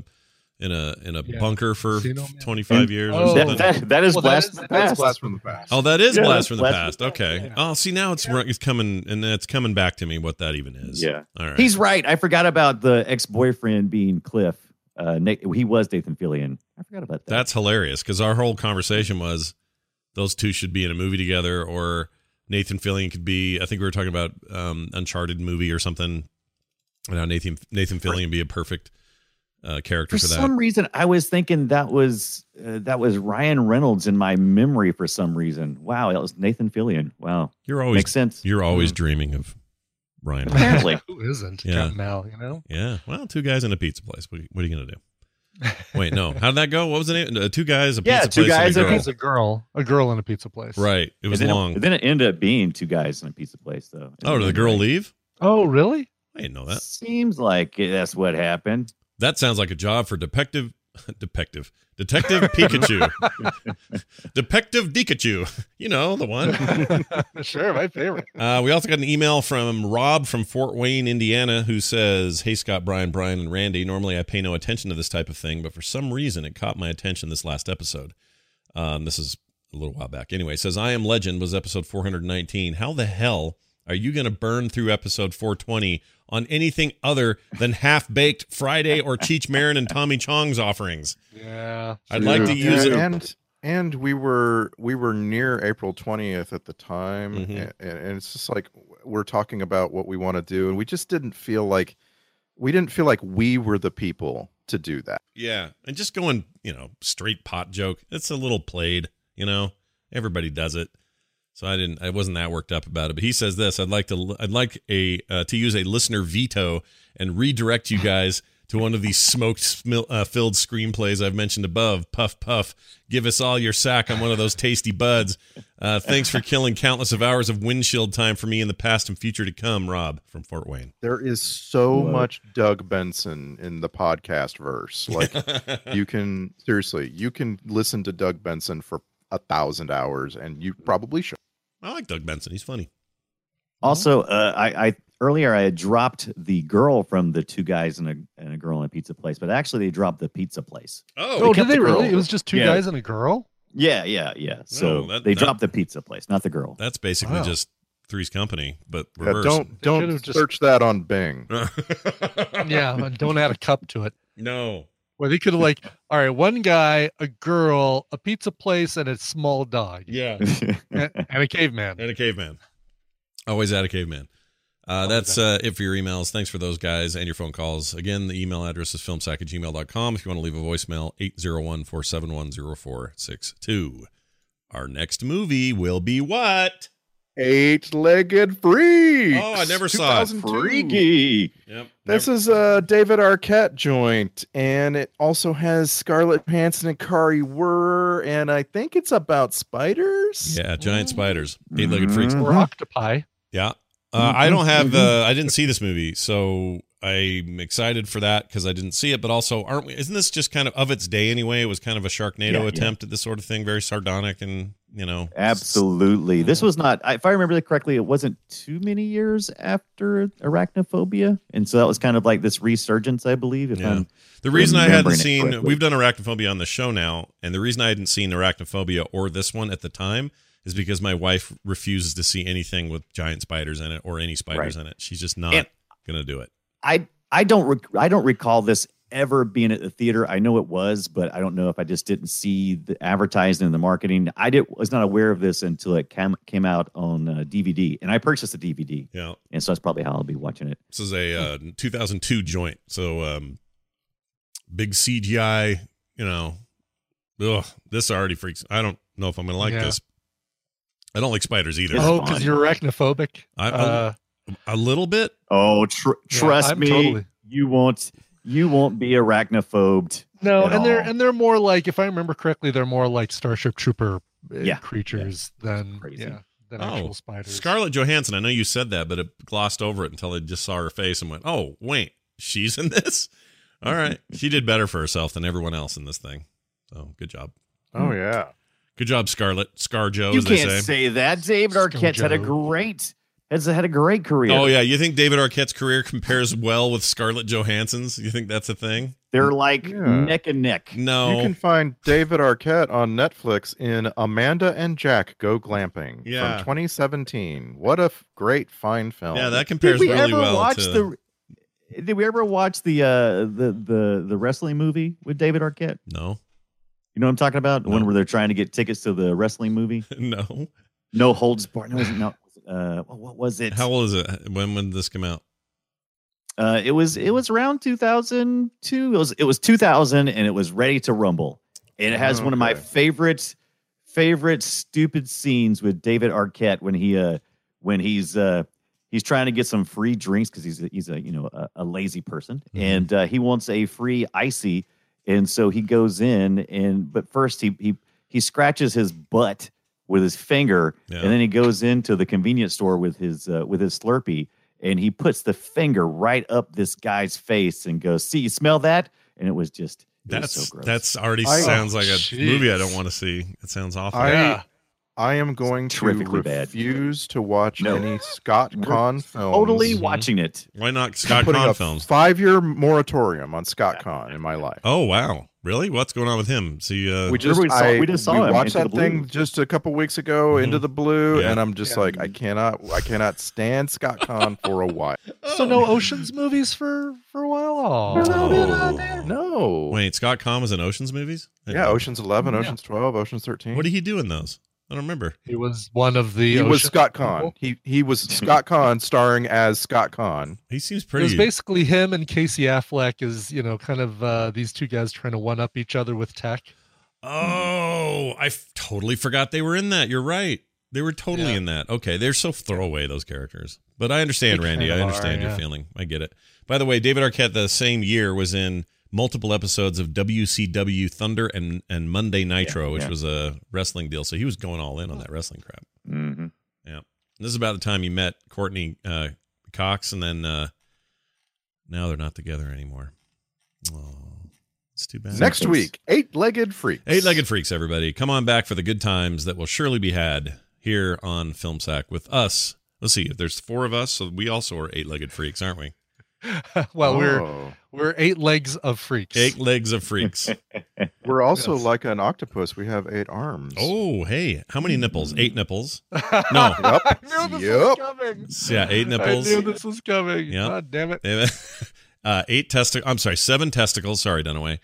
a bunker for 25 years or something? That is Blast from the Past. Blast from the Past. Oh, that is Blast from the Past. Okay. Oh, see, now it's coming, and it's coming back to me what that even is. Yeah. All right. He's right. I forgot about the ex-boyfriend being Cliff. He was Nathan Fillion. I forgot about that. That's hilarious because our whole conversation was those two should be in a movie together, or Nathan Fillion could be. I think we were talking about Uncharted movie or something. And how Nathan Fillion be a perfect character for that. For some reason, I was thinking that was Ryan Reynolds in my memory. For some reason, wow, it was Nathan Fillion. Wow, makes sense. You're always dreaming of Ryan. Apparently, who isn't? Yeah. Now, Yeah. Well, 2 guys in a pizza place. What are you gonna do? Wait, no. How did that go? What was the name? 2 guys, a pizza place. 2 guys, and a girl in a pizza place. Right. It was long. Then it ended up being 2 guys in a pizza place, though. Oh, did the girl leave? Oh, really? I didn't know that. Seems like that's what happened. That sounds like a job for Detective Detective Pikachu. Detective Pikachu. You know, the one. Sure, my favorite. We also got an email from Rob from Fort Wayne, Indiana, who says, "Hey, Scott, Brian, and Randy. Normally I pay no attention to this type of thing, but for some reason it caught my attention this last episode." This is a little while back. Anyway, it says, "I Am Legend was episode 419. How the hell are you going to burn through episode 420 on anything other than Half-Baked, Friday, or Cheech Marin and Tommy Chong's offerings?" Yeah. I'd like to use it. And we were near April 20th at the time. And it's just like, we're talking about what we want to do. And we just didn't feel like we were the people to do that. Yeah. And just going, straight pot joke. It's a little played, everybody does it. So I wasn't that worked up about it. But he says this: I'd like to use a listener veto and redirect you guys to one of these filled screenplays I've mentioned above. Puff puff, give us all your sack on one of those tasty buds. Thanks for killing countless of hours of windshield time for me in the past and future to come. Rob from Fort Wayne. There is so much Doug Benson in the podcast verse. Like you can listen to Doug Benson for 1,000 hours, and you probably should. I like Doug Benson. He's funny. Also, I earlier I had dropped the girl from the two guys and a girl in a pizza place, but actually they dropped the pizza place. Oh, did they really? It was just two guys and a girl? Yeah. So they dropped the pizza place, not the girl. That's basically just Three's Company, but reverse. Don't search that on Bing. Yeah, don't add a cup to it. No. Well, they could have all right, one guy, a girl, a pizza place, and a small dog. Yeah. and a caveman. And a caveman. Always add a caveman. That's it for your emails. Thanks for those guys and your phone calls. Again, the email address is filmsack@gmail.com. If you want to leave a voicemail, 801-471-0462. Our next movie will be what? Eight-Legged Freaks. Oh, I never saw it. Freaky. Yep. This is a David Arquette joint, and it also has Scarlett Johansson and Kari Wuhrer, and I think it's about spiders. Yeah, giant spiders. Eight-Legged Freaks. Or octopi. Yeah. I don't have I didn't see this movie, so I'm excited for that because I didn't see it, but also isn't this just kind of its day anyway? It was kind of a Sharknado attempt at this sort of thing, very sardonic and, Absolutely. This was not, if I remember correctly, it wasn't too many years after Arachnophobia, and so that was kind of like this resurgence, I believe. The reason I hadn't seen, we've done Arachnophobia on the show now, and the reason I hadn't seen Arachnophobia or this one at the time is because my wife refuses to see anything with giant spiders in it or any spiders in it. She's just not going to do it. I don't recall this ever being at the theater. I know it was, but I don't know if I just didn't see the advertising and the marketing. Was not aware of this until it came out on DVD, and I purchased the DVD. Yeah, and so that's probably how I'll be watching it. This is a 2002 joint, so big CGI. This already freaks. I don't know if I'm going to like this. I don't like spiders either. Because you're arachnophobic. A little bit. Oh, trust me, totally. You won't be arachnophobed. No, and they're more like, if I remember correctly, they're more like Starship Trooper creatures than actual spiders. Scarlett Johansson. I know you said that, but it glossed over it until I just saw her face and went, "Oh, wait, she's in this." All right, she did better for herself than everyone else in this thing. So good job. Oh yeah. Good job, Scarlett. ScarJo, you as they say. You can't say that. David Arquette's had a great career. Oh, yeah. You think David Arquette's career compares well with Scarlett Johansson's? You think that's a thing? They're like neck and neck. No. You can find David Arquette on Netflix in Amanda and Jack Go Glamping from 2017. What a great, fine film. Yeah, that compares really well to... Did we ever watch the wrestling movie with David Arquette? No. You know what I'm talking about? The one where they're trying to get tickets to the wrestling movie? No. No Holds Barred. No. What was it? How old is it? When did this come out? It was around 2002. It was 2000, and it was Ready to Rumble. And it has one of my favorite stupid scenes with David Arquette when he's trying to get some free drinks because he's a lazy person, and he wants a free icy. And so he goes in, but first he scratches his butt with his finger, and then he goes into the convenience store with his Slurpee, and he puts the finger right up this guy's face and goes, "See, you smell that?" And it was just That's already sounds like a movie I don't want to see. It sounds awful. I am going to refuse to watch any Scott Conn films. Totally watching it. Why not Scott Conn films? 5-year moratorium on Scott Conn in my life. Oh wow, really? What's going on with him? See, we just saw him. Watched that thing just a couple weeks ago, Into the Blue, and I'm just like, I cannot stand Scott Conn for a while. So no Ocean's movies for a while. No. Wait, Scott Conn was in Ocean's movies? Yeah, Ocean's 11, Ocean's 12, Ocean's 13. What did he do in those? I don't remember. He was one of the. He was Scott Conn. He was Scott Conn starring as Scott Conn. He seems pretty. It was basically him and Casey Affleck as kind of these two guys trying to one up each other with tech. Oh, I totally forgot they were in that. You're right. They were totally in that. Okay, they're so throwaway, those characters. But I understand, Randy. I understand your feeling. I get it. By the way, David Arquette the same year was in multiple episodes of WCW Thunder and Monday Nitro, which was a wrestling deal. So he was going all in on that wrestling crap. Mm-hmm. Yeah. This is about the time he met Courtney Cox, and then now they're not together anymore. Oh, it's too bad. Next week, Eight-Legged Freaks. Eight-Legged Freaks, everybody. Come on back for the good times that will surely be had here on Film Sack with us. Let's see, if there's 4 of us, so we also are Eight-Legged Freaks, aren't we? Well, we're 8 legs of freaks. 8 legs of freaks. We're also like an octopus. We have 8 arms. Oh, hey. How many nipples? 8 nipples? No. I knew this was coming. Yeah, 8 nipples. I knew this was coming. Yep. God damn it. 8 testicles. I'm sorry, 7 testicles. Sorry, Dunaway.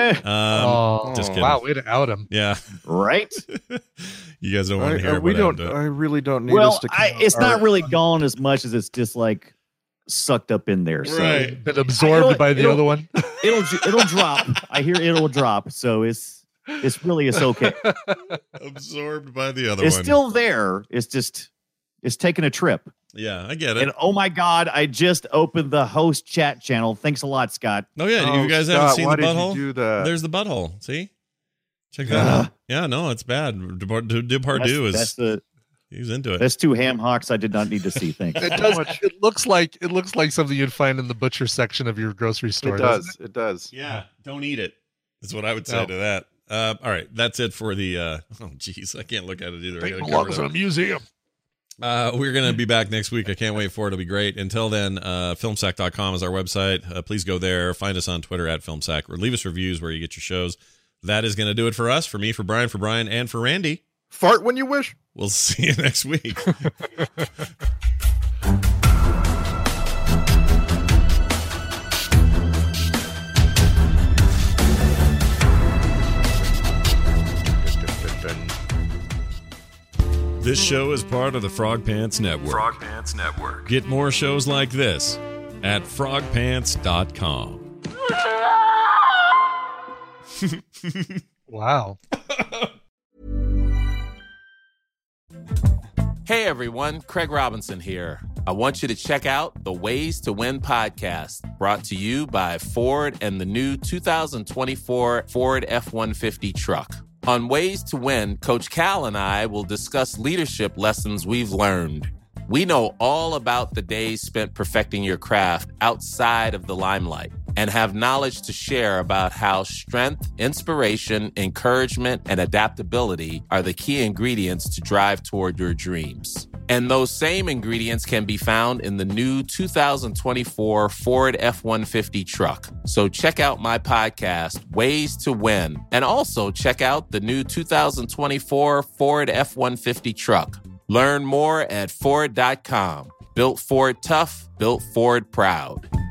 Just kidding. Wow, way to out him. Yeah. Right? You guys don't want to hear I really don't need us to it's not really gone as much as it's just like sucked up in there. So. Right. Been absorbed by the other one. It'll drop. I hear it'll drop. So it's okay. Absorbed by the other one. It's still there. It's just taking a trip. Yeah, I get it. And oh my God, I just opened the host chat channel. Thanks a lot, Scott. Oh yeah, you guys haven't seen the butthole? Did you do that? There's the butthole. See? Check that out. Yeah, no, it's bad. Depardieu he's into it. That's 2 ham hocks I did not need to see. Thanks. It looks like something you'd find in the butcher section of your grocery store. It does. Yeah, don't eat it. That's what I would say to that. All right, that's it for the. Oh, geez, I can't look at it either. It belongs in a museum. We're going to be back next week. I can't wait for it. It'll be great. Until then, filmsack.com is our website. Please go there. Find us on Twitter at FilmSack, or leave us reviews where you get your shows. That is going to do it for us, for me, for Brian, and for Randy. Fart when you wish. We'll see you next week. This show is part of the Frog Pants Network. Frog Pants Network. Get more shows like this at frogpants.com. Wow. Hey everyone, Craig Robinson here. I want you to check out the Ways to Win podcast, brought to you by Ford and the new 2024 Ford F-150 truck. On Ways to Win, Coach Cal and I will discuss leadership lessons we've learned. We know all about the days spent perfecting your craft outside of the limelight and have knowledge to share about how strength, inspiration, encouragement, and adaptability are the key ingredients to drive toward your dreams. And those same ingredients can be found in the new 2024 Ford F-150 truck. So check out my podcast, Ways to Win, and also check out the new 2024 Ford F-150 truck. Learn more at Ford.com. Built Ford tough, built Ford proud.